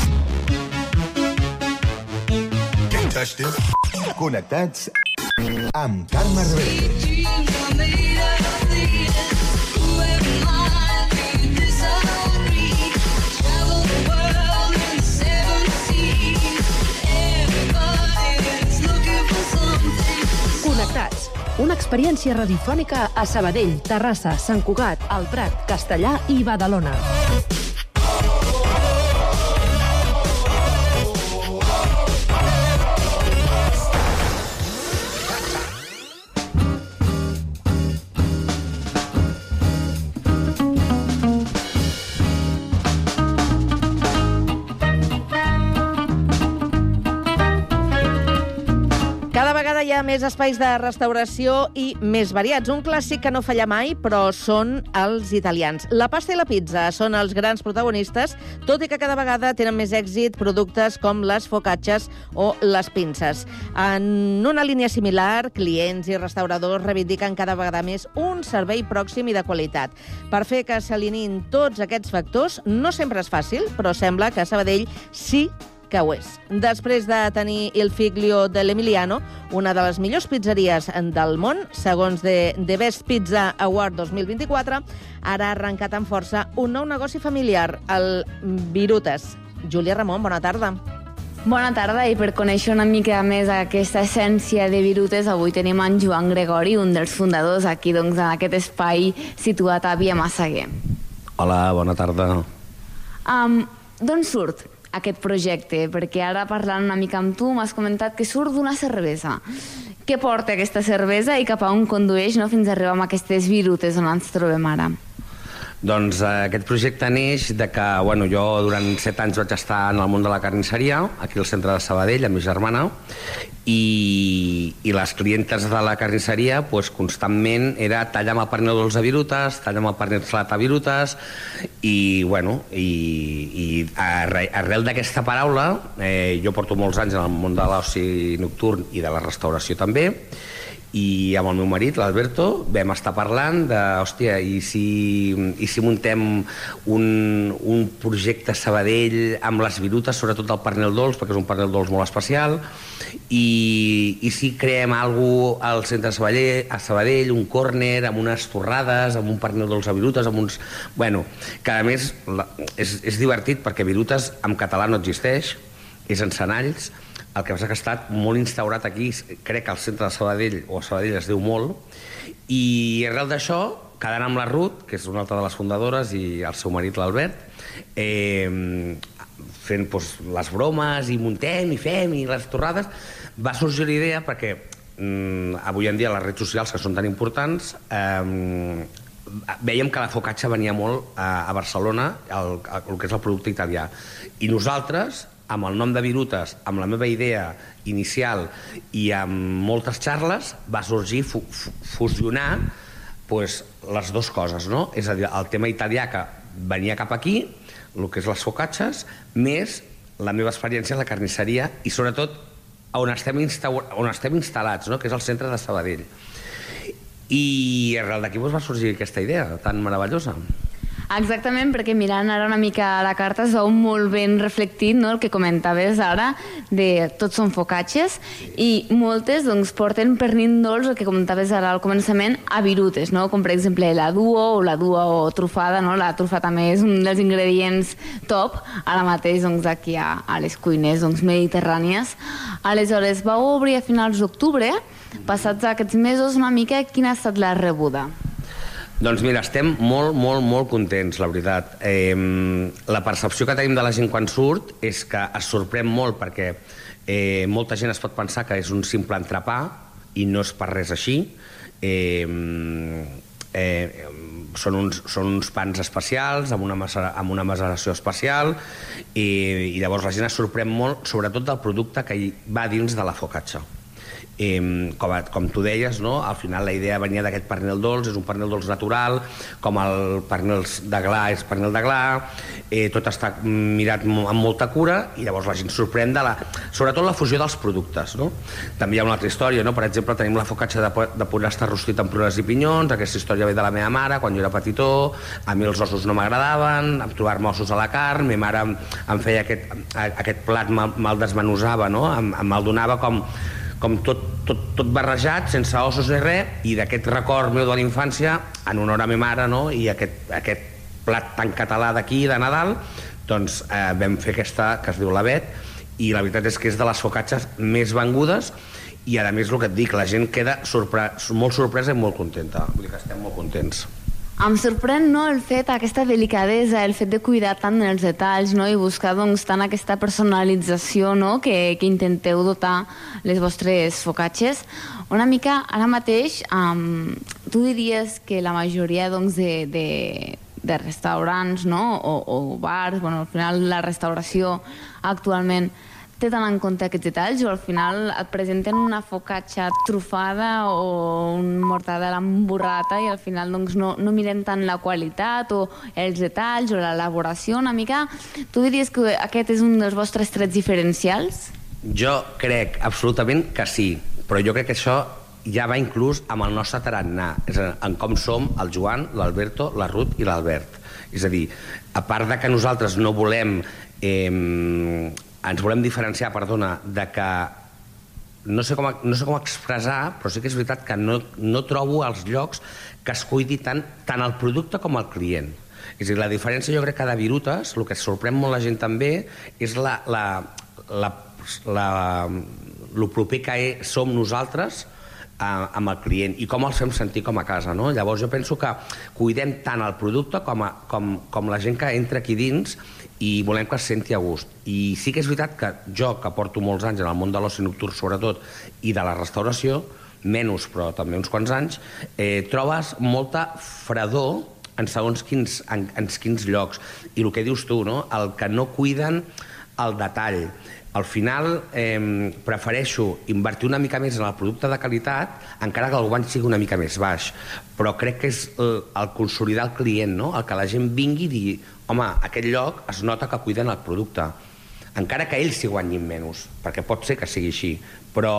Can't touch this. Connectats amb Carme Rebell. Connectats. Una experiència radiofònica a Sabadell, Terrassa, Sant Cugat, El Prat, Castellar i Badalona. a més espais de restauració i més variats. Un clàssic que no falla mai, però són els italians. La pasta i la pizza són els grans protagonistes, tot i que cada vegada tenen més èxit productes com les focacces o les pinces. En una línia similar, clients i restauradors reivindiquen cada vegada més un servei pròxim i de qualitat. Per fer que s'alineïn tots aquests factors, no sempre és fàcil, però sembla que a Sabadell sí que ho és. Després de tenir Il Figlio de l'Emiliano, una de les millors pizzeries del món, segons The Best Pizza Award dos mil vint-i-quatre, ara ha arrencat amb força un nou negoci familiar, el Virutes. Júlia Ramon, bona tarda. Bona tarda, i per conèixer una mica més aquesta essència de Virutes, avui tenim en Joan Gregori, un dels fundadors aquí, doncs, en aquest espai situat a Via Massaguer. Hola, bona tarda. Um, D'on surt aquest projecte? Perquè ara, parlant una mica amb tu, m'has comentat que surt d'una cervesa. Què porta aquesta cervesa i cap a on condueix, no?, fins a arribar a aquestes Virutes on ens trobem ara? Doncs eh, aquest projecte neix de que, bueno, jo durant set anys vaig estar en el món de la carnisseria, aquí al centre de Sabadell, amb mi germana, i, i les clientes de la carnisseria, pues, constantment era talla'm el pernil dolç a Virutes, talla'm el pernil salat a Virutes, i, bueno, i, i arre, arrel d'aquesta paraula, eh, jo porto molts anys en el món de l'oci nocturn i de la restauració també, i amb el meu marit, l'Alberto, vam estar parlant de, hòstia, i si, i si muntem un, un projecte a Sabadell amb les Virutes, sobretot el pernil dolç, perquè és un pernil dolç molt especial, i, i si creem alguna cosa al centre de Sabadell, a Sabadell, un córner amb unes torrades, amb un pernil dolç a Virutes, amb uns... Bueno, que a més és, és divertit perquè Virutes en català no existeix, és en Senalls. El que passa que ha estat molt instaurat aquí, crec que al centre de Sabadell, o a Sabadell es diu molt, i arrel d'això, quedant amb la Ruth, que és una altra de les fundadores, i el seu marit, l'Albert, eh, fent doncs, les bromes, i muntem, i fem, i les torrades, va sorgir l'idea perquè mm, avui en dia les redes socials, que són tan importants, eh, veiem que la focaccia venia molt a, a Barcelona, el, el que és el producte italià. I nosaltres, amb el nom de Virutes, amb la meva idea inicial i amb moltes xarles, va sorgir fu fusionar pues, les dues coses, no? És a dir, el tema italià que venia cap aquí, el que és les focacces, més la meva experiència en la carnisseria i sobretot on estem, on estem instal·lats, no? Que és el centre de Sabadell. I arrel d'aquí pues, va sorgir aquesta idea tan meravellosa. Exactament, perquè mirant ara una mica la carta es veu molt ben reflectit, no?, el que comentaves ara, de tots són focacces, i moltes doncs, porten pernil dolç, el que comentaves ara al començament, a Virutes, no?, com per exemple la duo o la duo trufada, no?, la trufa també és un dels ingredients top, ara mateix doncs, aquí a, a les cuines doncs, mediterrànies. Aleshores, vau obrir a finals d'octubre, passats aquests mesos una mica, quina ha estat la rebuda? Doncs mira, estem molt, molt, molt contents, la veritat. Eh, la percepció que tenim de la gent quan surt és que es sorprèn molt perquè eh, molta gent es pot pensar que és un simple entrepà i no és per res així. Eh, eh, són, uns, són uns pans especials amb una, macera, amb una maceració especial i, i llavors la gent es sorprèn molt, sobretot del producte que hi va dins de la focaccia. Eh, com, a, com tu deies, no? Al final la idea venia d'aquest pernil dolç, és un pernil dolç natural, com el pernil de gla és pernil de gla, eh, tot està mirat amb molta cura i llavors la gent sorprèn de la... sobretot la fusió dels productes, no? També hi ha una altra història, no? Per exemple, tenim la focaccia de, de pollastre rostit amb prunes i pinyons, aquesta història ve de la meva mare, quan jo era petitó, a mi els ossos no m'agradaven, em trobar-me ossos a la carn, ma mare em, em feia aquest, aquest plat, me'l me desmenusava, no? Em, me'l donava com... com tot, tot, tot barrejat, sense ossos ni res, i d'aquest record meu de la infància, en honor a ma mare, no? I aquest, aquest plat tan català d'aquí, de Nadal, doncs eh, vam fer aquesta, que es diu la Bet, i la veritat és que és de les focacces més vengudes, i a més el que et dic, la gent queda sorpre molt sorpresa i molt contenta, vull dir que estem molt contents. Em sorprèn, no?, el fet, aquesta delicadesa, el fet de cuidar tant els detalls, no?, i buscar doncs, tant aquesta personalització, no?, que, que intenteu dotar les vostres focacces. Una mica, ara mateix, um, tu diries que la majoria doncs, de, de, de restaurants, no?, o, o bars, bueno, al final la restauració actualment té tant en compte aquests detalls o al final et presenten una focaccia trufada o un mortadela amb burrata i al final doncs, no, no mirem tant la qualitat o els detalls o l'elaboració una mica. Tu diries que aquest és un dels vostres trets diferencials? Jo crec absolutament que sí, però jo crec que això ja va inclús amb el nostre tarannà, és a dir, en com som el Joan, l'Alberto, la Ruth i l'Albert. És a dir, a part de que nosaltres no volem, eh, ens volem diferenciar, perdona, de que no sé com, no sé com expressar, però sí que és veritat que no, no trobo als llocs que es cuidi tant, tant el producte com el client. És a dir, la diferència jo crec que de Virutes, el que sorprèn molt la gent també, és la, la, la, la, lo proper que som nosaltres amb el client i com els fem sentir com a casa, no? Llavors jo penso que cuidem tant el producte com, a, com, com la gent que entra aquí dins i volem que es senti a gust. I sí que és veritat que jo, que porto molts anys en el món de l'oci nocturn sobretot i de la restauració, menys però també uns quants anys, eh, trobes molta fredor en segons quins, en, en quins llocs. I el que dius tu, no? El que no cuiden el detall. Al final eh, prefereixo invertir una mica més en el producte de qualitat, encara que el guany sigui una mica més baix. Però crec que és el, el consolidar el client, no? El que la gent vingui i digui, home, aquest lloc es nota que cuiden el producte. Encara que ells s'hi guanyin menys, perquè pot ser que sigui així. Però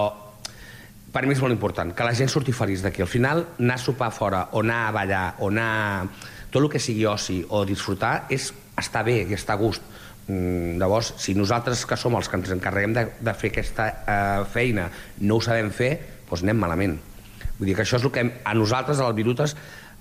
per mi és molt important que la gent surti feliç d'aquí. Al final, anar a sopar fora, o anar a ballar, o anar... Tot el que sigui oci o disfrutar és estar bé i estar a gust. Llavors, si nosaltres que som els que ens encarreguem de, de fer aquesta eh, feina no ho sabem fer, doncs anem malament. Vull dir que això és el que a nosaltres, a les Virutes,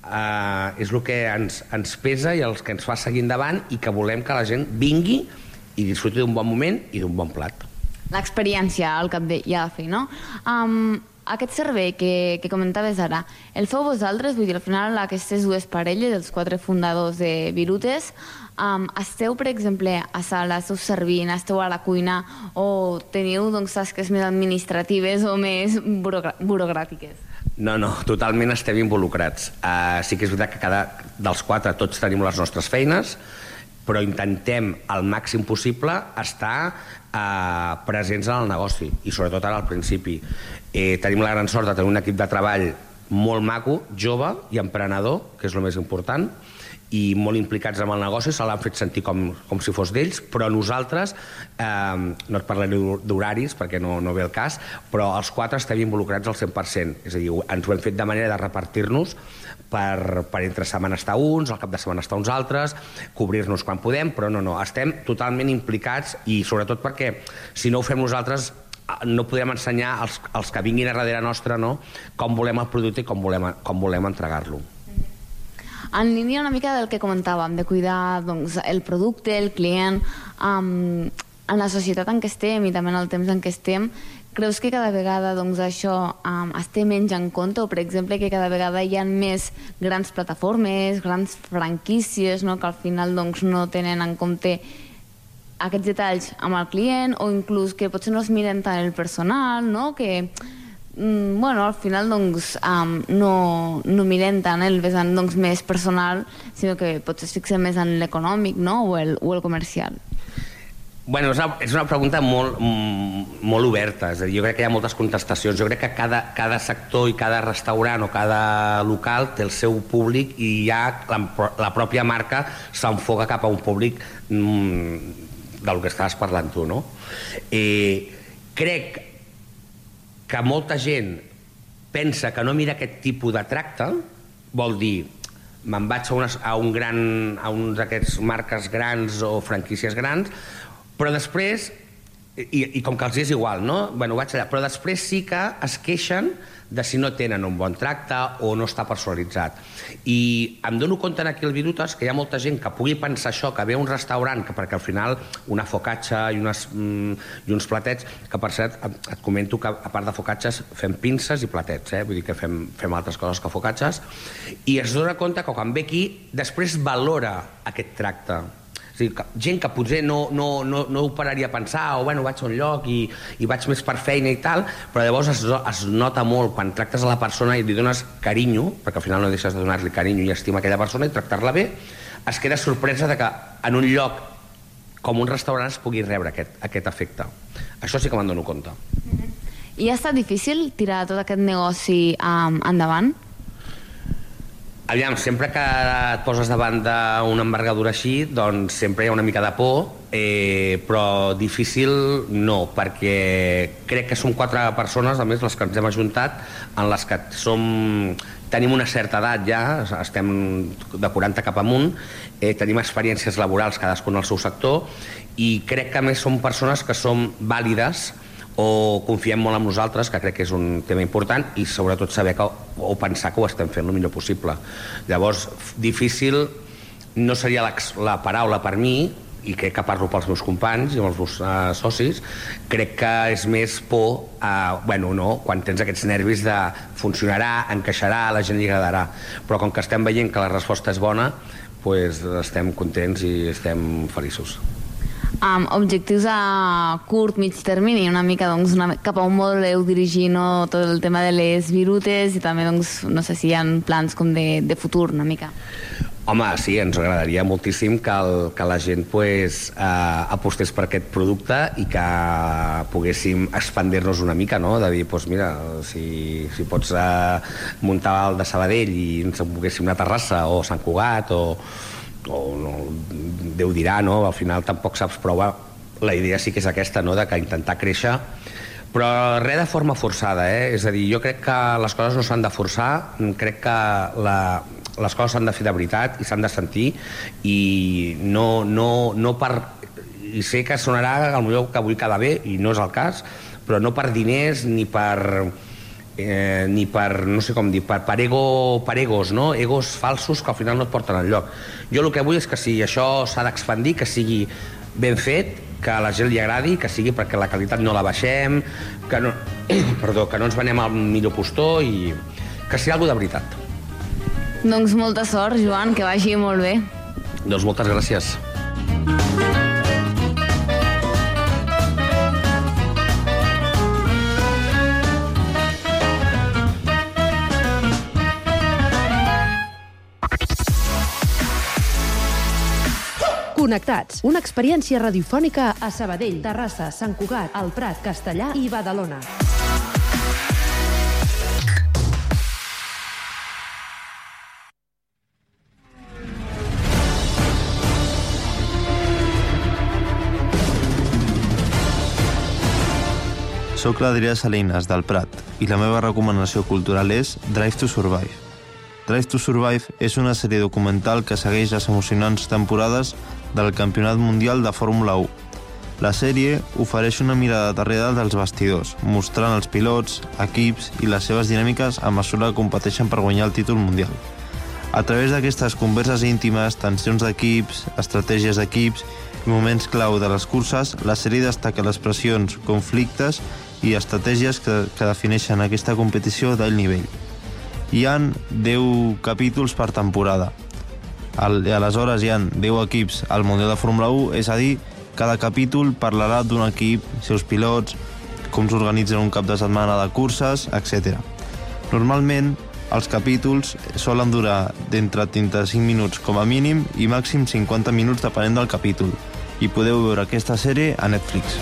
eh, és el que ens, ens pesa i els que ens fa seguir endavant i que volem que la gent vingui i disfruti d'un bon moment i d'un bon plat. L'experiència al cap de, i a la fi, no? Um, aquest servei que, que comentaves ara, el feu vosaltres? Vull dir, al final aquestes dues parelles, els quatre fundadors de Virutes, Um, esteu, per exemple, a sala, esteu servint, esteu a la cuina o teniu doncs, tasques més administratives o més burocràtiques? No, no, totalment estem involucrats. Uh, sí que és veritat que cada dels quatre tots tenim les nostres feines, però intentem al màxim possible estar uh, presents en el negoci i sobretot ara al principi. Eh, tenim la gran sort de tenir un equip de treball molt maco, jove i emprenedor, que és el més important, i molt implicats amb el negoci, se l'han fet sentir com, com si fos d'ells, però nosaltres, eh, no et parlaré d'horaris perquè no, no ve el cas, però els quatre estem involucrats al cent per cent. És a dir, ens ho hem fet de manera de repartir-nos per, per entre setmana estar uns, al cap de setmana estar uns altres, cobrir-nos quan podem, però no, no, estem totalment implicats i sobretot perquè si no ho fem nosaltres no podrem ensenyar als, als que vinguin a darrere nostra, no?, com volem el producte i com volem, com volem entregar-lo. En línia una mica del que comentàvem, de cuidar doncs, el producte, el client, um, en la societat en què estem i també en el temps en què estem, creus que cada vegada doncs, això um, es té menys en compte o, per exemple, que cada vegada hi ha més grans plataformes, grans franquícies, no?, que al final doncs, no tenen en compte aquests detalls amb el client o inclús que potser no es miren tant el personal, no?, que bueno, al final doncs, um, no, no mirem tant el vessant doncs, més personal, sinó que potser es fixem més en l'econòmic, no?, o el, o el comercial. Bueno, és una, és una pregunta molt, molt oberta, és a dir, jo crec que hi ha moltes contestacions. Jo crec que cada, cada sector i cada restaurant o cada local té el seu públic i ja la, la pròpia marca s'enfoca cap a un públic mm, del que estaves parlant tu, no? Eh, crec que molta gent pensa que no mira aquest tipus de tracte, vol dir, me'n vaig a, unes, a un gran, a un d'aquests marques grans o franquícies grans, però després, i, i com que els és igual, no? Bueno, vaig allà, però després sí que es queixen de si no tenen un bon tracte o no està personalitzat. I em dono compte aquí al Virutes que hi ha molta gent que pugui pensar això, que ve a un restaurant, que perquè al final una focaccia i, unes, mm, i uns platets, que per cert et, et comento que a part de focacces fem pinces i platets, eh? Vull dir que fem, fem altres coses que focacces, i es dona compte que quan ve aquí després valora aquest tracte. És a dir, gent que potser no, no, no, no ho pararia a pensar, o bueno, vaig a un lloc i, i vaig més per feina i tal, però llavors es, es nota molt quan tractes a la persona i li dones carinyo, perquè al final no deixes de donar-li carinyo i estima a aquella persona i tractar-la bé, es queda sorpresa de que en un lloc com un restaurant es pugui rebre aquest, aquest efecte. Això sí que me'n dono compte. I ha estat difícil tirar tot aquest negoci um, endavant? Aviam, sempre que et poses davant d'una envergadura així, doncs sempre hi ha una mica de por, eh, però difícil no, perquè crec que som quatre persones, a més, les que ens hem ajuntat, en les que som, tenim una certa edat ja, estem de quaranta cap amunt, eh, tenim experiències laborals cadascun al seu sector, i crec que a més som persones que som vàlides o confiem molt en nosaltres, que crec que és un tema important, i sobretot saber que, o pensar que ho estem fent el millor possible. Llavors, difícil no seria la, la paraula per mi, i crec que parlo pels meus companys i els meus uh, socis, crec que és més por, uh, bueno, no, quan tens aquests nervis de funcionarà, encaixarà, la gent li agradarà, però com que estem veient que la resposta és bona, pues estem contents i estem feliços. Um, objectius a curt, mig termini, una mica doncs, una, cap a on voleu dirigir, no, tot el tema de les virutes i també, doncs, no sé si hi ha plans com de, de futur, una mica. Home, sí, ens agradaria moltíssim que, el, que la gent pues, eh, apostés per aquest producte i que poguéssim expandir-nos una mica, no? De dir, pues, mira, si, si pots eh, muntar el de Sabadell i ens poguéssim anar a Terrassa o Sant Cugat o o no, Déu dirà, no? Al final tampoc saps prou. La idea sí que és aquesta, no? De que intentar créixer, però res de forma forçada, eh? És a dir, jo crec que les coses no s'han de forçar, crec que la, les coses s'han de fer de veritat i s'han de sentir, i no, no, no per... I sé que sonarà potser que vull quedar bé, i no és el cas, però no per diners ni per... Eh, ni per, no sé com dir, per, per, ego, per egos, no? Egos falsos que al final no et porten enlloc. Jo el que vull és que si això s'ha d'expandir, que sigui ben fet, que a la gent li agradi, que sigui perquè la qualitat no la baixem, que no, perdó, que no ens venem al millor postor i que sigui alguna de veritat. Doncs molta sort, Joan, que vagi molt bé. Doncs moltes gràcies. Connectats, una experiència radiofònica a Sabadell, Terrassa, Sant Cugat, El Prat, Castellà i Badalona. Soc l'Adrià Salinas, del Prat, i la meva recomanació cultural és Drive to Survive. Drive to Survive és una sèrie documental que segueix les emocionants temporades del Campionat Mundial de Fórmula u. La sèrie ofereix una mirada darrere dels bastidors, mostrant els pilots, equips i les seves dinàmiques a mesura que competeixen per guanyar el títol mundial. A través d'aquestes converses íntimes, tensions d'equips, estratègies d'equips i moments clau de les curses, la sèrie destaca les pressions, conflictes i estratègies que, que defineixen aquesta competició d'alt nivell. Hi ha deu capítols per temporada. Aleshores hi ha deu equips al Mundial de Fórmula u, és a dir, cada capítol parlarà d'un equip, seus pilots, com s'organitzen un cap de setmana de curses, etcètera. Normalment, els capítols solen durar d'entre trenta-cinc minuts com a mínim i màxim cinquanta minuts depenent del capítol, i podeu veure aquesta sèrie a Netflix.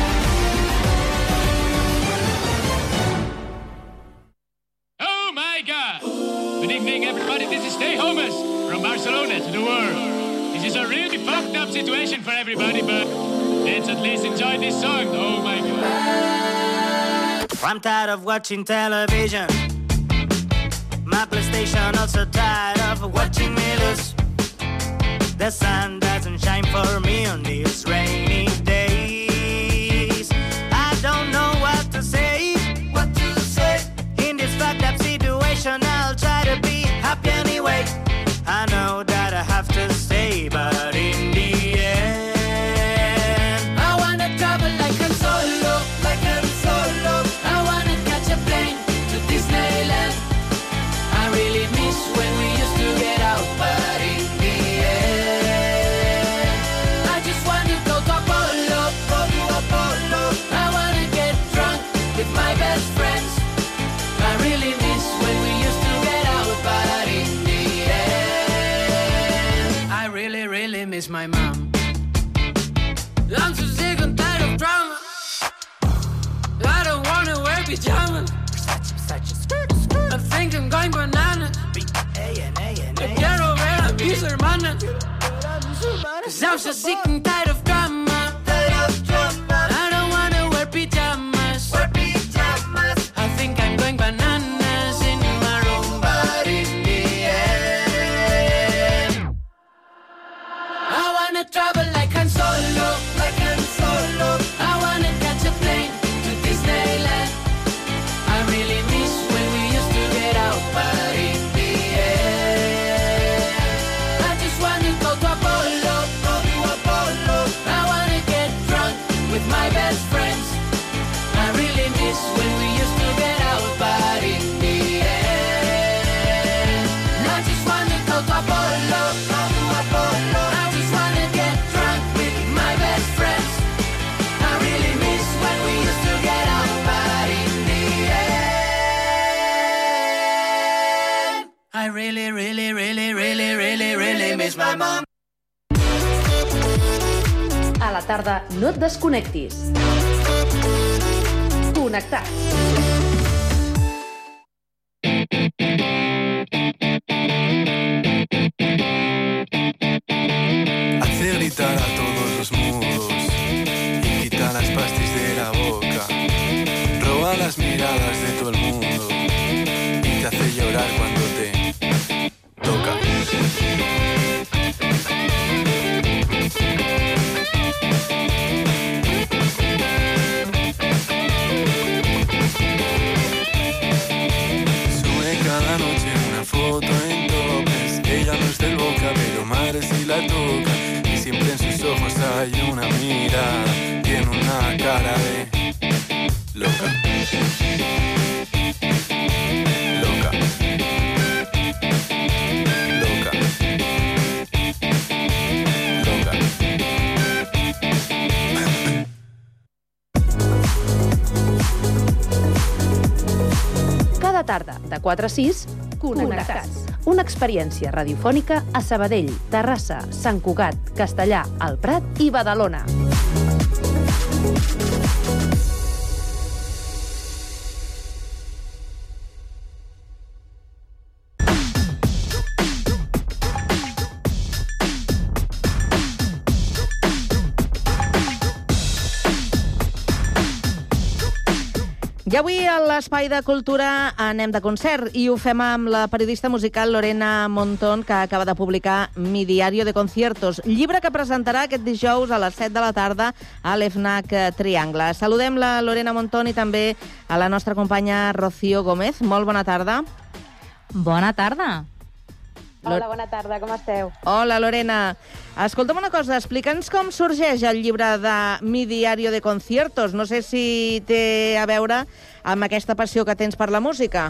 Oh my God! Good evening, everybody. This is Stay Homeless. From Barcelona to the world. This is a really fucked up situation for everybody, but let's at least enjoy this song. Oh my God. I'm tired of watching television. My PlayStation also tired of watching me lose. The sun doesn't shine for me on these rainy days. I don't know what to say. What to say? In this fucked up situation, I'll try to be happy anyway. I know that I have to stay, but in the end I wanna travel like I'm solo, like I'm solo. I wanna catch a plane to Disneyland. I really miss when we used to get out, but in the end I just wanna go to Apollo, go to Apollo. I wanna get drunk with my best friends. I really miss when we used to get out, but in the I really, really miss my mom. I'm so sick and tired of drama. wanna wear pajamas. I think I'm going bananas. Te quiero ver a mis hermanas. Cause I'm so sick and tired of drama. I don't wanna wear pajamas. I think I'm going bananas in my room, but in the end I wanna travel like Han Solo, like Han Solo. I wanna catch a plane to Disneyland. I really miss when we used to get out, but in the end I just wanna go to Apollo, go to Apollo. I wanna get drunk with my best friends. I really miss when we used to get out, but in the end I just wanna go to Apollo, go to Apollo. I just wanna get drunk with my best friends. I really miss when we used to get out, but in the end I really, really, really, really, really, really miss my mom. A la tarda no et desconnectis. Connectats. Hacer gritar a todos los mudos y quitar las pastis de la boca. Roba las miradas de todo el mundo y te hace llorar cuando te toca. Sube cada noche una foto en topes. Ella no es del Boca, pero madre si la toca. Y siempre en sus ojos hay una mirada. Tiene una cara de loca. Loca. Loca. Loca. Cada tarda, de quatre a sis, Connectats. Una experiència radiofònica a Sabadell, Terrassa, Sant Cugat, Castellà, El Prat i Badalona. I avui a l'Espai de Cultura anem de concert i ho fem amb la periodista musical Lorena Montón, que acaba de publicar Mi diario de conciertos, llibre que presentarà aquest dijous a les set de la tarda a l'FNAC Triangle. Saludem la Lorena Montón i també a la nostra companya Rocío Gómez. Molt bona tarda. Bona tarda. Hola, bona tarda, com esteu? Hola, Lorena. Escolta'm una cosa, explica'ns com sorgeix el llibre de Mi diario de conciertos. No sé si té a veure amb aquesta passió que tens per la música.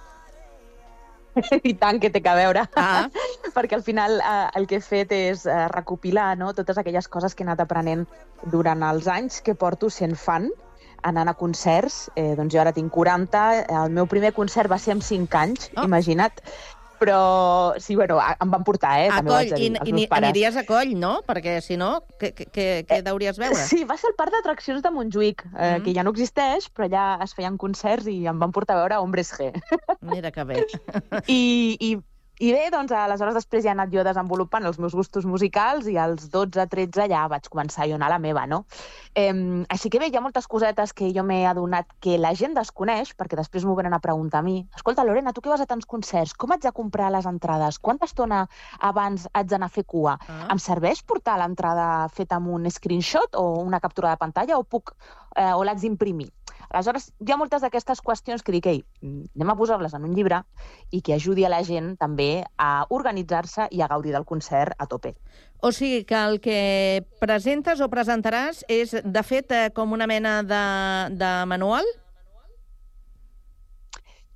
I tant que té que veure, ah. perquè al final eh, el que he fet és eh, recopilar, no, totes aquelles coses que he anat aprenent durant els anys que porto sent fan, anant a concerts. Eh, doncs jo ara tinc quaranta, el meu primer concert va ser amb cinc anys, oh. imagina't. Però sí, bueno, em van portar, eh? A també Coll, vaig dir, i, i aniries a Coll, no? Perquè si no, què, què, què deuries veure? Sí, va ser el parc d'atraccions de Montjuïc, eh, mm. que ja no existeix, però allà es feien concerts i em van portar a veure Hombres G. Mira que bé. I, i, I bé, doncs, aleshores després ja he anat jo desenvolupant els meus gustos musicals i als dotze tretze ja vaig començar jo a anar a la meva, no? Eh, així que bé, hi ha moltes cosetes que jo m'he adonat que la gent desconeix, perquè després m'ho venen a preguntar a mi. Escolta, Lorena, tu que vas a tants concerts, com haig de comprar les entrades? Quanta estona abans haig d'anar a fer cua? Ah. Em serveix portar l'entrada feta amb un screenshot o una captura de pantalla o puc eh, o l'haig d'imprimir? Aleshores, hi ha moltes d'aquestes qüestions que dic, ei, anem a posar-les en un llibre i que ajudi a la gent també a organitzar-se i a gaudir del concert a tope. O sigui que el que presentes o presentaràs és, de fet, com una mena de, de manual?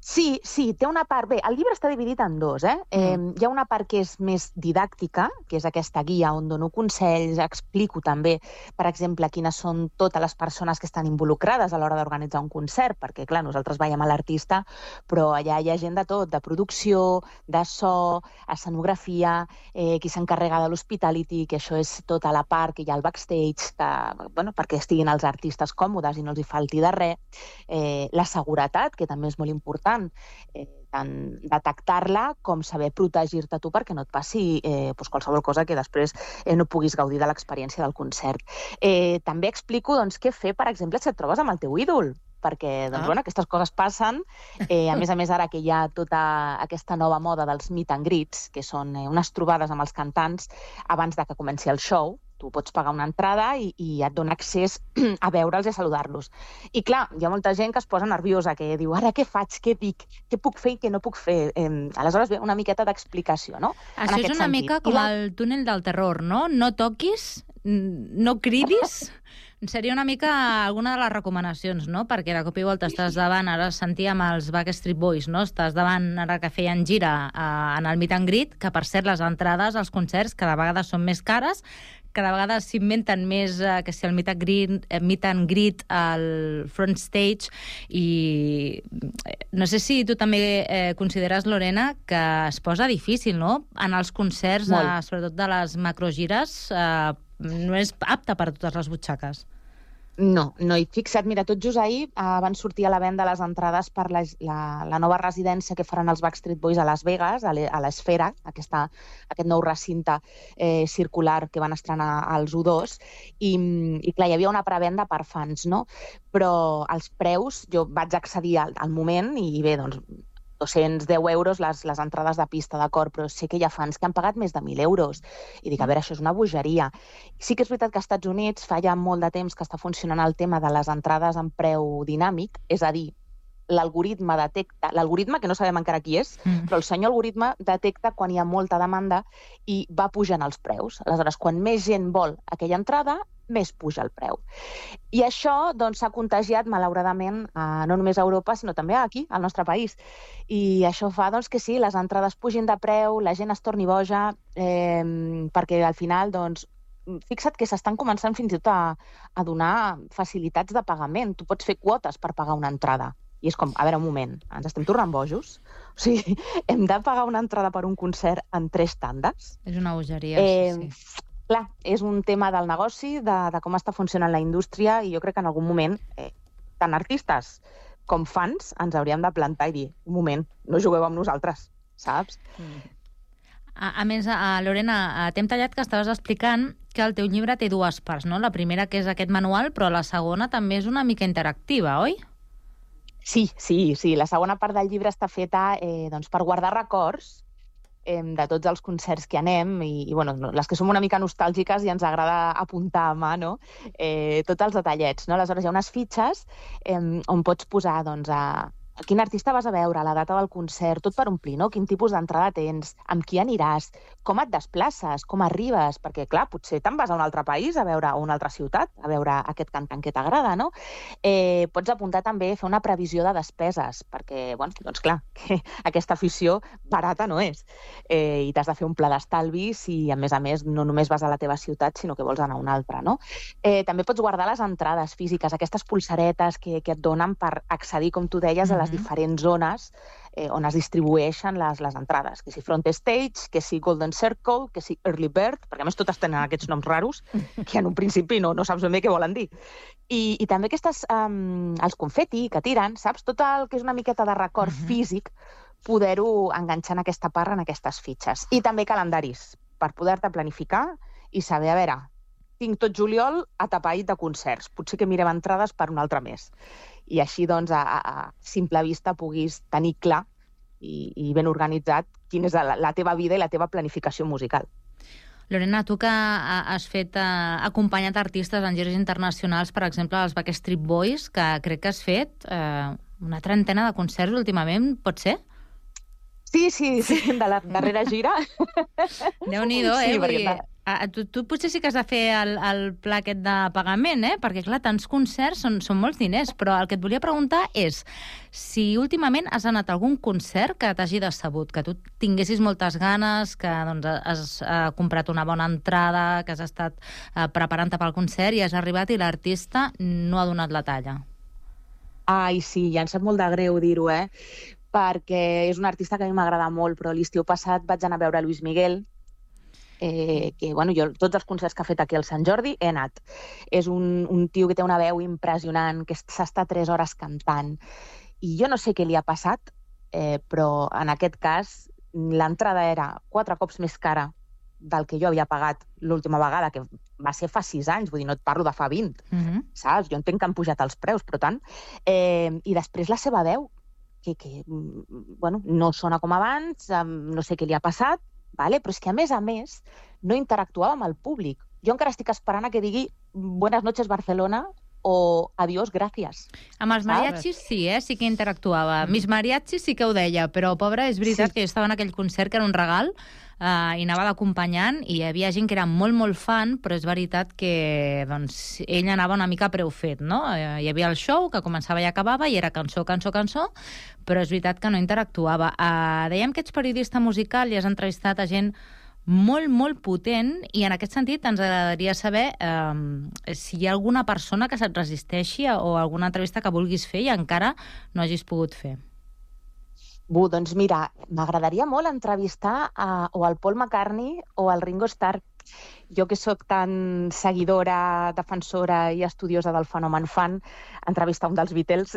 Sí, sí, té una part... Bé, el llibre està dividit en dos, eh? eh mm. Hi ha una part que és més didàctica, que és aquesta guia on dono consells, explico també, per exemple, quines són totes les persones que estan involucrades a l'hora d'organitzar un concert, perquè, clar, nosaltres veiem a l'artista, però allà hi ha gent de tot, de producció, de so, escenografia, eh, qui s'encarrega de l'hospitality, que això és tota la part que hi ha al backstage, que, bueno, perquè estiguin els artistes còmodes i no els hi falti de res, eh, la seguretat, que també és molt important, Eh, tant detectar-la com saber protegir-te tu perquè no et passi eh, doncs qualsevol cosa que després eh, no puguis gaudir de l'experiència del concert. Eh, també explico doncs, què fer, per exemple, si et trobes amb el teu ídol, perquè doncs, ah. bueno, aquestes coses passen. Eh, a més a més, ara que hi ha tota aquesta nova moda dels meet and greets, que són eh, unes trobades amb els cantants abans de que comenci el show, tu pots pagar una entrada i, i et dona accés a veure'ls i a saludar-los. I clar, hi ha molta gent que es posa nerviosa, que diu, ara què faig, què dic, què puc fer i què no puc fer. Eh, aleshores ve una miqueta d'explicació, no? Això és una sentit. mica com la... el túnel del terror, no? No toquis, no cridis... Seria una mica alguna de les recomanacions, no? Perquè de cop i volta estàs davant, ara sentíem els Backstreet Boys, no? Estàs davant, ara que feien gira eh, en el meet and greet, que per cert les entrades als concerts cada vegada són més cares, cada vegada s'inventen més eh, que si el meet and greet, eh, meet and greet al front stage, i no sé si tu també eh, consideres, Lorena, que es posa difícil, no? En els concerts, eh, sobretot de les macrogires, eh, no és apte per a totes les butxaques. No, no, i fixa't, mira, tot just ahir eh, van sortir a la venda les entrades per la, la, la nova residència que faran els Backstreet Boys a Las Vegas, a l'Esfera, aquesta, aquest nou recinte eh, circular que van estrenar als U dos, i, i clar, hi havia una prevenda per fans, no? Però els preus, jo vaig accedir al, al moment, i bé, doncs, dos-cents deu euros les, les entrades de pista, d'acord, però sé que hi ha fans que han pagat més de mil euros. I dic, a veure, això és una bogeria. Sí que és veritat que als Estats Units fa ja molt de temps que està funcionant el tema de les entrades en preu dinàmic, és a dir, l'algoritme detecta, l'algoritme que no sabem encara qui és, mm. però el senyor algoritme detecta quan hi ha molta demanda i va pujant els preus. Aleshores, quan més gent vol aquella entrada, més puja el preu. I això doncs, s'ha contagiat, malauradament, eh, no només a Europa, sinó també aquí, al nostre país. I això fa doncs, que sí, les entrades pugin de preu, la gent es torni boja, eh, perquè al final, doncs, fixa't que s'estan començant fins i tot a, a donar facilitats de pagament. Tu pots fer quotes per pagar una entrada. I és com, a veure, un moment, ens estem tornant bojos? O sigui, hem de pagar una entrada per un concert en tres tandes? És una bogeria, eh, sí, sí. Clar, és un tema del negoci, de, de com està funcionant la indústria, i jo crec que en algun moment, eh, tant artistes com fans, ens hauríem de plantar i dir, un moment, no jugueu amb nosaltres, saps? Mm. A, a més, a Lorena, t'hem tallat que estaves explicant que el teu llibre té dues parts, no? La primera, que és aquest manual, però la segona també és una mica interactiva, oi? Sí, sí, sí. La segona part del llibre està feta eh, doncs, per guardar records eh, de tots els concerts que anem, i, i bueno, les que som una mica nostàlgiques i ens agrada apuntar a mà, no? eh, tots els detallets. No? Aleshores, hi ha unes fitxes eh, on pots posar doncs, a quin artista vas a veure, la data del concert, tot per omplir, no? Quin tipus d'entrada tens, amb qui aniràs, com et desplaces, com arribes, perquè, clar, potser te'n vas a un altre país a veure, o una altra ciutat, a veure aquest cantant que t'agrada, no? Eh, pots apuntar també a fer una previsió de despeses, perquè, bueno, doncs clar, que aquesta afició barata no és. Eh, I t'has de fer un pla d'estalvi si, a més a més, no només vas a la teva ciutat, sinó que vols anar a una altra, no? Eh, també pots guardar les entrades físiques, aquestes pulsaretes que, que et donen per accedir, com tu deies, a les diferents zones eh, on es distribueixen les, les entrades, que si Front Stage, que si Golden Circle, que si Early Bird, perquè a més totes tenen aquests noms raros, que en un principi no, no saps ben bé què volen dir. I, i també aquestes, um, els confeti que tiren, saps? Tot el que és una miqueta de record uh-huh. físic, poder-ho enganxar en aquesta part, en aquestes fitxes. I també calendaris, per poder-te planificar i saber, a veure, tinc tot juliol atapeït de concerts, potser que mirem entrades per un altre mes. I així, doncs, a, a, a simple vista puguis tenir clar i, i ben organitzat quina és la, la teva vida i la teva planificació musical. Lorena, tu que has fet, eh, acompanyat artistes en girs internacionals, per exemple, els Backstreet Boys, que crec que has fet eh, una trentena de concerts últimament, pot ser? Sí, sí, sí, de la darrera gira. Déu-n'hi-do, eh? Sí, Vull dir, Ah, tu, tu potser sí que has de fer el, el pla aquest de pagament, eh? Perquè, clar, tants concerts són, són molts diners, però el que et volia preguntar és si últimament has anat a algun concert que t'hagi decebut, que tu tinguessis moltes ganes, que doncs, has uh, comprat una bona entrada, que has estat uh, preparant-te pel concert i has arribat i l'artista no ha donat la talla. Ai, sí, ja em sap molt de greu dir-ho, eh? Perquè és un artista que a mi m'agrada molt, però l'estiu passat vaig anar a veure Luis Miguel, Eh, que, bueno, jo tots els concerts que ha fet aquí al Sant Jordi he anat. És un, un tio que té una veu impressionant, que s'està tres hores cantant. I jo no sé què li ha passat, eh, però en aquest cas l'entrada era quatre cops més cara del que jo havia pagat l'última vegada, que va ser fa sis anys, vull dir, no et parlo de fa vint, Mm-hmm. saps? Jo entenc que han pujat els preus, però tant. Eh, I després la seva veu, que, que bueno, no sona com abans, eh, no sé què li ha passat, vale? Però és que, a més a més, no interactuava amb el públic. Jo encara estic esperant a que digui Buenas noches, Barcelona, o Adiós, gràcies. Amb els mariachis sí, eh? Sí que interactuava. Mm. Mis mariachis sí que ho deia, però, pobra, és veritat sí. que jo estava en aquell concert que era un regal uh, i anava d'acompanyant i hi havia gent que era molt, molt fan, però és veritat que doncs, ell anava una mica a preu fet, no? Uh, hi havia el show que començava i acabava i era cançó, cançó, cançó, però és veritat que no interactuava. Uh, dèiem que ets periodista musical i has entrevistat a gent molt, molt potent, i en aquest sentit ens agradaria saber eh, si hi ha alguna persona que se't resisteixi o alguna entrevista que vulguis fer i encara no hagis pogut fer. Bu, doncs mira, m'agradaria molt entrevistar a, o al Paul McCartney o al Ringo Starr. Jo que sóc tan seguidora, defensora i estudiosa del fenomen fan, entrevistar un dels Beatles,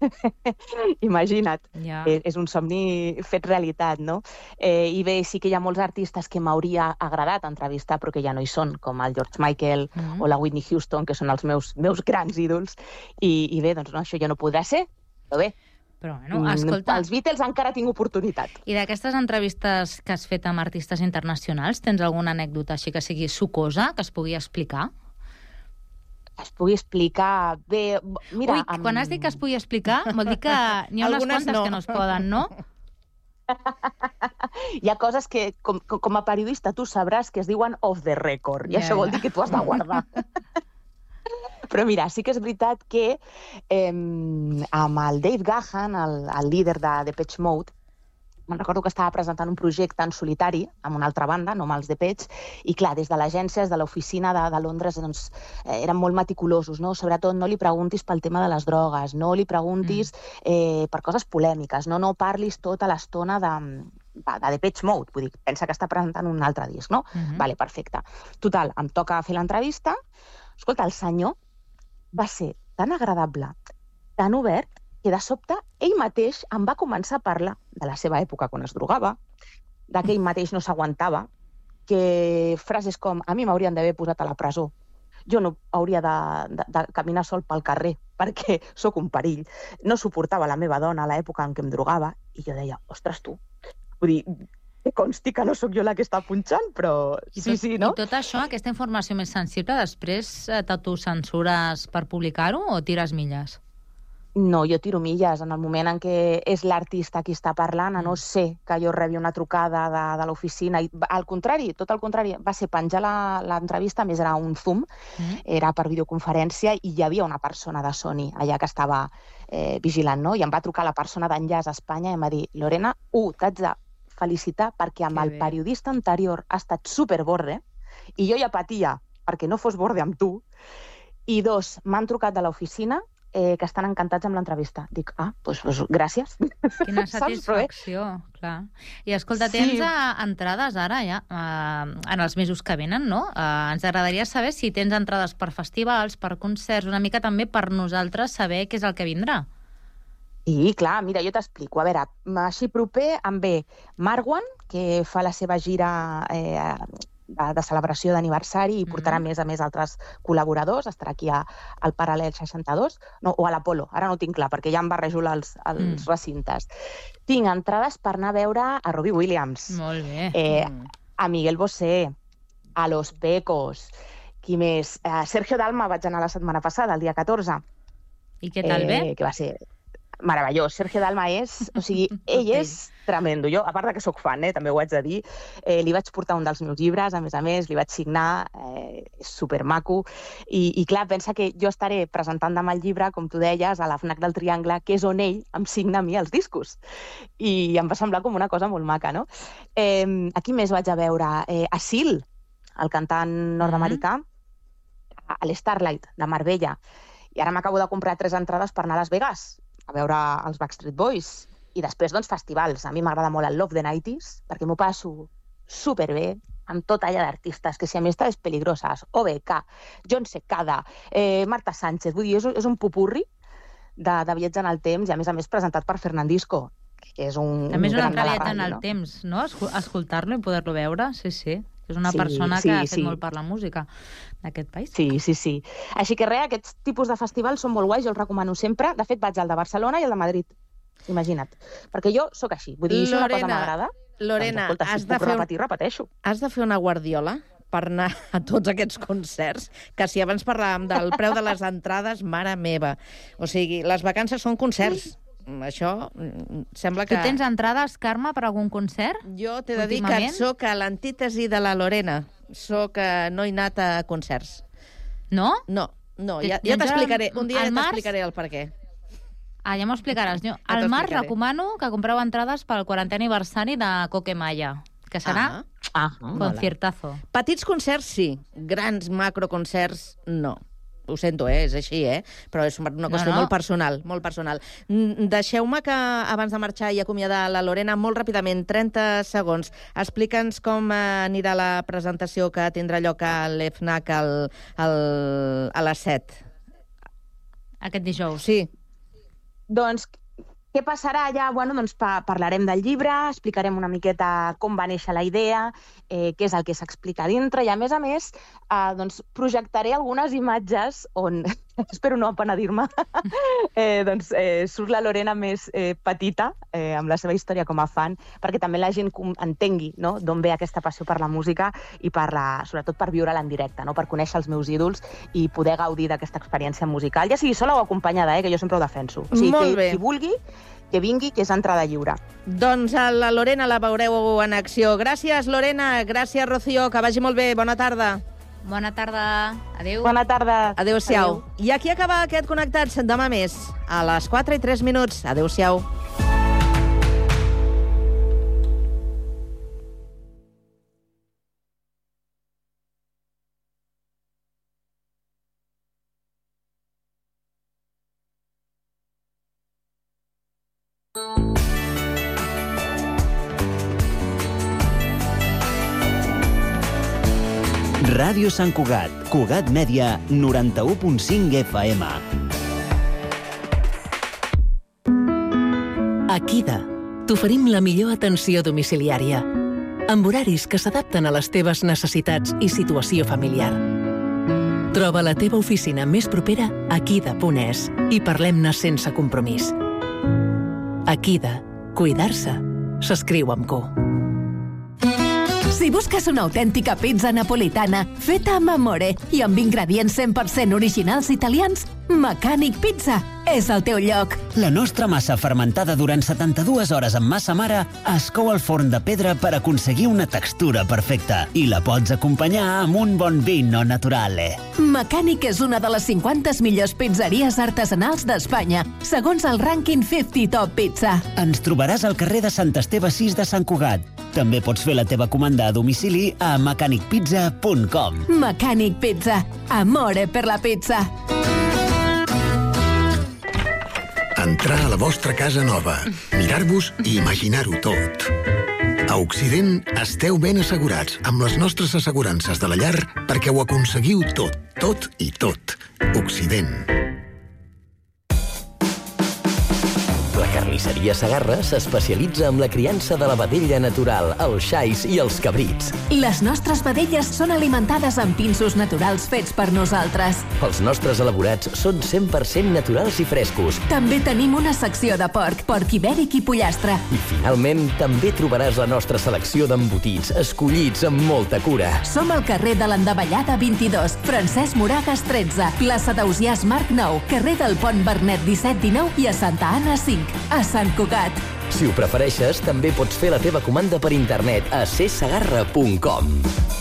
imagina't, Ja. és, és un somni fet realitat, no? Eh, I bé, sí que hi ha molts artistes que m'hauria agradat entrevistar, però que ja no hi són, com el George Michael Mhm. o la Whitney Houston, que són els meus, meus grans ídols, i, i bé, doncs no, això ja no podrà ser, però bé, Però, bueno, escolta... els Beatles encara tinc oportunitat. I d'aquestes entrevistes que has fet amb artistes internacionals, tens alguna anècdota així que sigui sucosa, que es pugui explicar? Es pugui explicar bé... Mira, Ui, amb... quan has dit que es pugui explicar, vol dir que n'hi ha unes Algunes quantes no. que no es poden, no? Hi ha coses que, com, com a periodista, tu sabràs que es diuen off the record, i Ja, això vol ja. dir que tu has de guardar. Però mira, sí que és veritat que eh, amb el Dave Gahan, el, el líder de Depeche Mode, me'n recordo que estava presentant un projecte en solitari, amb una altra banda, no amb els Depeche, i clar, des de l'agència, des de l'oficina de, de Londres, doncs, eh, eren molt meticulosos, no? Sobretot no li preguntis pel tema de les drogues, no li preguntis eh, per coses polèmiques, no, no parlis tota l'estona de, de Depeche Mode, vull dir, pensa que està presentant un altre disc, no? Mhm. Vale, perfecte. Total, em toca fer l'entrevista. Escolta, el senyor va ser tan agradable, tan obert, que de sobte ell mateix em va començar a parlar de la seva època quan es drogava, de que ell mateix no s'aguantava, que frases com a mi m'haurien d'haver posat a la presó, jo no hauria de, de, de caminar sol pel carrer perquè sóc un perill, no suportava la meva dona a l'època en què em drogava, i jo deia, ostres tu, vull dir, que consti que no sóc jo la que està punxant, però I sí, tot, sí, no? I tot això, aquesta informació més sensible, després eh, t'autocensures per publicar-ho o tires milles? No, jo tiro milles. En el moment en què és l'artista qui està parlant, a no ser que jo rebi una trucada de, de l'oficina. I, al contrari, tot el contrari, va ser penjar la- l'entrevista, més era un Zoom, Mm. era per videoconferència, i hi havia una persona de Sony allà que estava eh, vigilant, no? I em va trucar la persona d'enllaç a Espanya i em va dir, Lorena, u, t'haig de felicitar perquè amb Que el bé. periodista anterior ha estat superborde, i jo ja patia perquè no fos borde amb tu, i dos, m'han trucat de l'oficina eh, que estan encantats amb l'entrevista. Dic, ah, doncs pues, pues, gràcies. Quina Saps, però, eh? satisfacció, clar. I escolta, Sí. tens eh, entrades ara ja, eh, en els mesos que venen, no? Eh, ens agradaria saber si tens entrades per festivals, per concerts, una mica també per nosaltres saber què és el que vindrà. I, clar, mira, jo t'explico. A veure, així proper em ve Marwan, que fa la seva gira eh, de, de celebració d'aniversari i portarà, a més a més, altres col·laboradors. Estarà aquí a, al Paral·lel seixanta-dos, no, o a l'Apolo, ara no ho tinc clar, perquè ja em barrejo els, els Mm. recintes. Tinc entrades per anar a veure a Robbie Williams, Molt bé. eh, a Miguel Bosé, a Los Pecos, qui més? A Sergio Dalma vaig anar la setmana passada, el dia catorze. I què tal, bé? Eh, que va ser... meravellós. Sergio Dalma és... O sigui, ell és tremendo. Jo, a part de que sóc fan, eh, també ho haig de dir, eh, li vaig portar un dels meus llibres, a més a més, li vaig signar, eh, és supermaco, i, i clar, pensa que jo estaré presentant demà el llibre, com tu deies, a la FNAC del Triangle, que és on ell em signa a mi els discos. I em va semblar com una cosa molt maca, no? Eh, aquí més vaig a veure eh, Asil, el cantant nord-americà, a l'Starlight, de Marbella. I ara m'acabo de comprar tres entrades per anar a Las Vegas, a veure els Backstreet Boys. I després, doncs, festivals. A mi m'agrada molt el Love the nineties, perquè m'ho passo superbé amb tota ella d'artistes, que si Amistades Peligrosas, O B K, John Secada, eh, Marta Sánchez. Vull dir, és, és un popurri de, de viatge en el temps i, a més a més, presentat per Fernandisco, que és un, També és un una gran de la entrada en ràdio, el no? temps, no? Escol- Escoltar-lo i poder-lo veure, sí, sí. És una Sí, persona sí, que ha fet sí. molt per la música d'aquest país. Sí, sí, sí. Així que res, aquests tipus de festivals són molt guais, jo els recomano sempre. De fet, vaig al de Barcelona i al de Madrid. Imagina't. Perquè jo sóc així. Vull dir, si una cosa Lorena, m'agrada, Lorena, doncs, escolta, si has de puc fer un- repetir, repeteixo. Has de fer una guardiola per anar a tots aquests concerts, que si abans parlàvem del preu de les entrades, mare meva. O sigui, les vacances són concerts. Això mm, sembla que... Tu tens entrades, Carme, per algun concert? Jo t'he de dir que últimament? sóc a l'antítesi de la Lorena. Sóc eh, no he anat a concerts. No? No, no, Te- ja, ja doncs t'explicaré. al- Un dia al ja març- t'explicaré el per què. Ah, ja m'ho explicaràs. Jo, Ja al març t'explicaré. recomano que compreu entrades pel quarantè aniversari de Coquemaya, que serà Ah, conciertazo. Petits concerts, sí. Grans macroconcerts, no. Ho sento, eh? És així, eh? Però és una qüestió No, no. molt personal, molt personal. Mm, Deixeu-me que, abans de marxar i acomiadar la Lorena, molt ràpidament, trenta segons, explica'ns com eh, anirà la presentació que tindrà lloc a l'EFNAC al, al, a les set. Aquest dijous. Sí. Doncs què passarà allà? Bueno, doncs pa parlarem del llibre, explicarem una miqueta com va néixer la idea, eh, què és el que s'explica dintre, i a més a més eh, doncs projectaré algunes imatges on, espero no penedir-me, eh, doncs eh, surt la Lorena més eh, petita, eh, amb la seva història com a fan, perquè també la gent com- entengui, no?, d'on ve aquesta passió per la música i per la, sobretot per viure-la en directe, no?, per conèixer els meus ídols i poder gaudir d'aquesta experiència musical, ja sigui sola o acompanyada, eh, que jo sempre ho defenso. O sigui, Molt que, bé. qui vulgui, que vingui, que és entrada lliure. Doncs a la Lorena la veureu en acció. Gràcies, Lorena. Gràcies, Rocío. Que vagi molt bé. Bona tarda. Bona tarda. Adéu. Bona tarda. Adéu-siau. I aquí acaba aquest Connectats. Demà més, a les quatre i tres minuts. Adéu-siau. Ràdio Sant Cugat, Cugat Mèdia, noranta-u punt cinc F M. A Kida t'oferim la millor atenció domiciliària, amb horaris que s'adapten a les teves necessitats i situació familiar. Troba la teva oficina més propera a kida punt es i parlem-ne sense compromís. A Kida, cuidar-se s'escriu amb Q. Si busques una autèntica pizza napolitana feta amb amore i amb ingredients cent per cent originals italians, Mecànic Pizza és el teu lloc. La nostra massa fermentada durant setanta-dues hores amb massa mare es cou al forn de pedra per aconseguir una textura perfecta i la pots acompanyar amb un bon vino naturale. Mecànic és una de les cinquanta millors pizzeries artesanals d'Espanya, segons el rànquing cinquanta Top Pizza. Ens trobaràs al carrer de Sant Esteve sis de Sant Cugat. També pots fer la teva comanda a domicili a mecànic pizza punt com. Mecànic Pizza. Amore per la pizza. Entrar a la vostra casa nova, mirar-vos i imaginar-ho tot. A Occident esteu ben assegurats amb les nostres assegurances de la llar perquè ho aconseguiu tot, tot i tot. Occident. Carnisseria Segarra s'especialitza en la criança de la vedella natural, els xais i els cabrits. Les nostres vedelles són alimentades amb pinsos naturals fets per nosaltres. Els nostres elaborats són cent per cent naturals i frescos. També tenim una secció de porc, porc ibèric i pollastre. I finalment, també trobaràs la nostra selecció d'embotits, escollits amb molta cura. Som al carrer de l'Endavellada vint-i-dos, Francesc Moragas tretze, plaça d'Ausiàs Marc nou, carrer del Pont Bernet disset dinou i a Santa Anna cinc, a Sant Cugat. Si ho prefereixes, també pots fer la teva comanda per internet a c segarra punt com.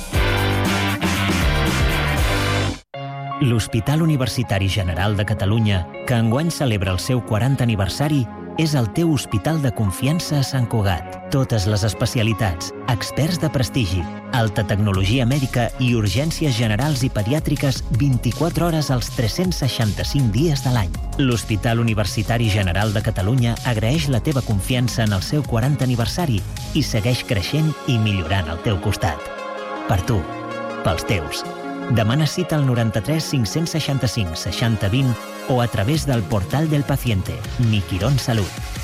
L'Hospital Universitari General de Catalunya, que enguany celebra el seu quaranta aniversari, és el teu hospital de confiança a Sant Cugat. Totes les especialitats, experts de prestigi, alta tecnologia mèdica i urgències generals i pediàtriques vint-i-quatre hores als tres-cents seixanta-cinc dies de l'any. L'Hospital Universitari General de Catalunya agraeix la teva confiança en el seu quaranta aniversari i segueix creixent i millorant al teu costat. Per tu, pels teus. Demana cita al noranta-tres cinc-cents seixanta-cinc seixanta vint o a través del portal del paciente Mi Quirón Salut.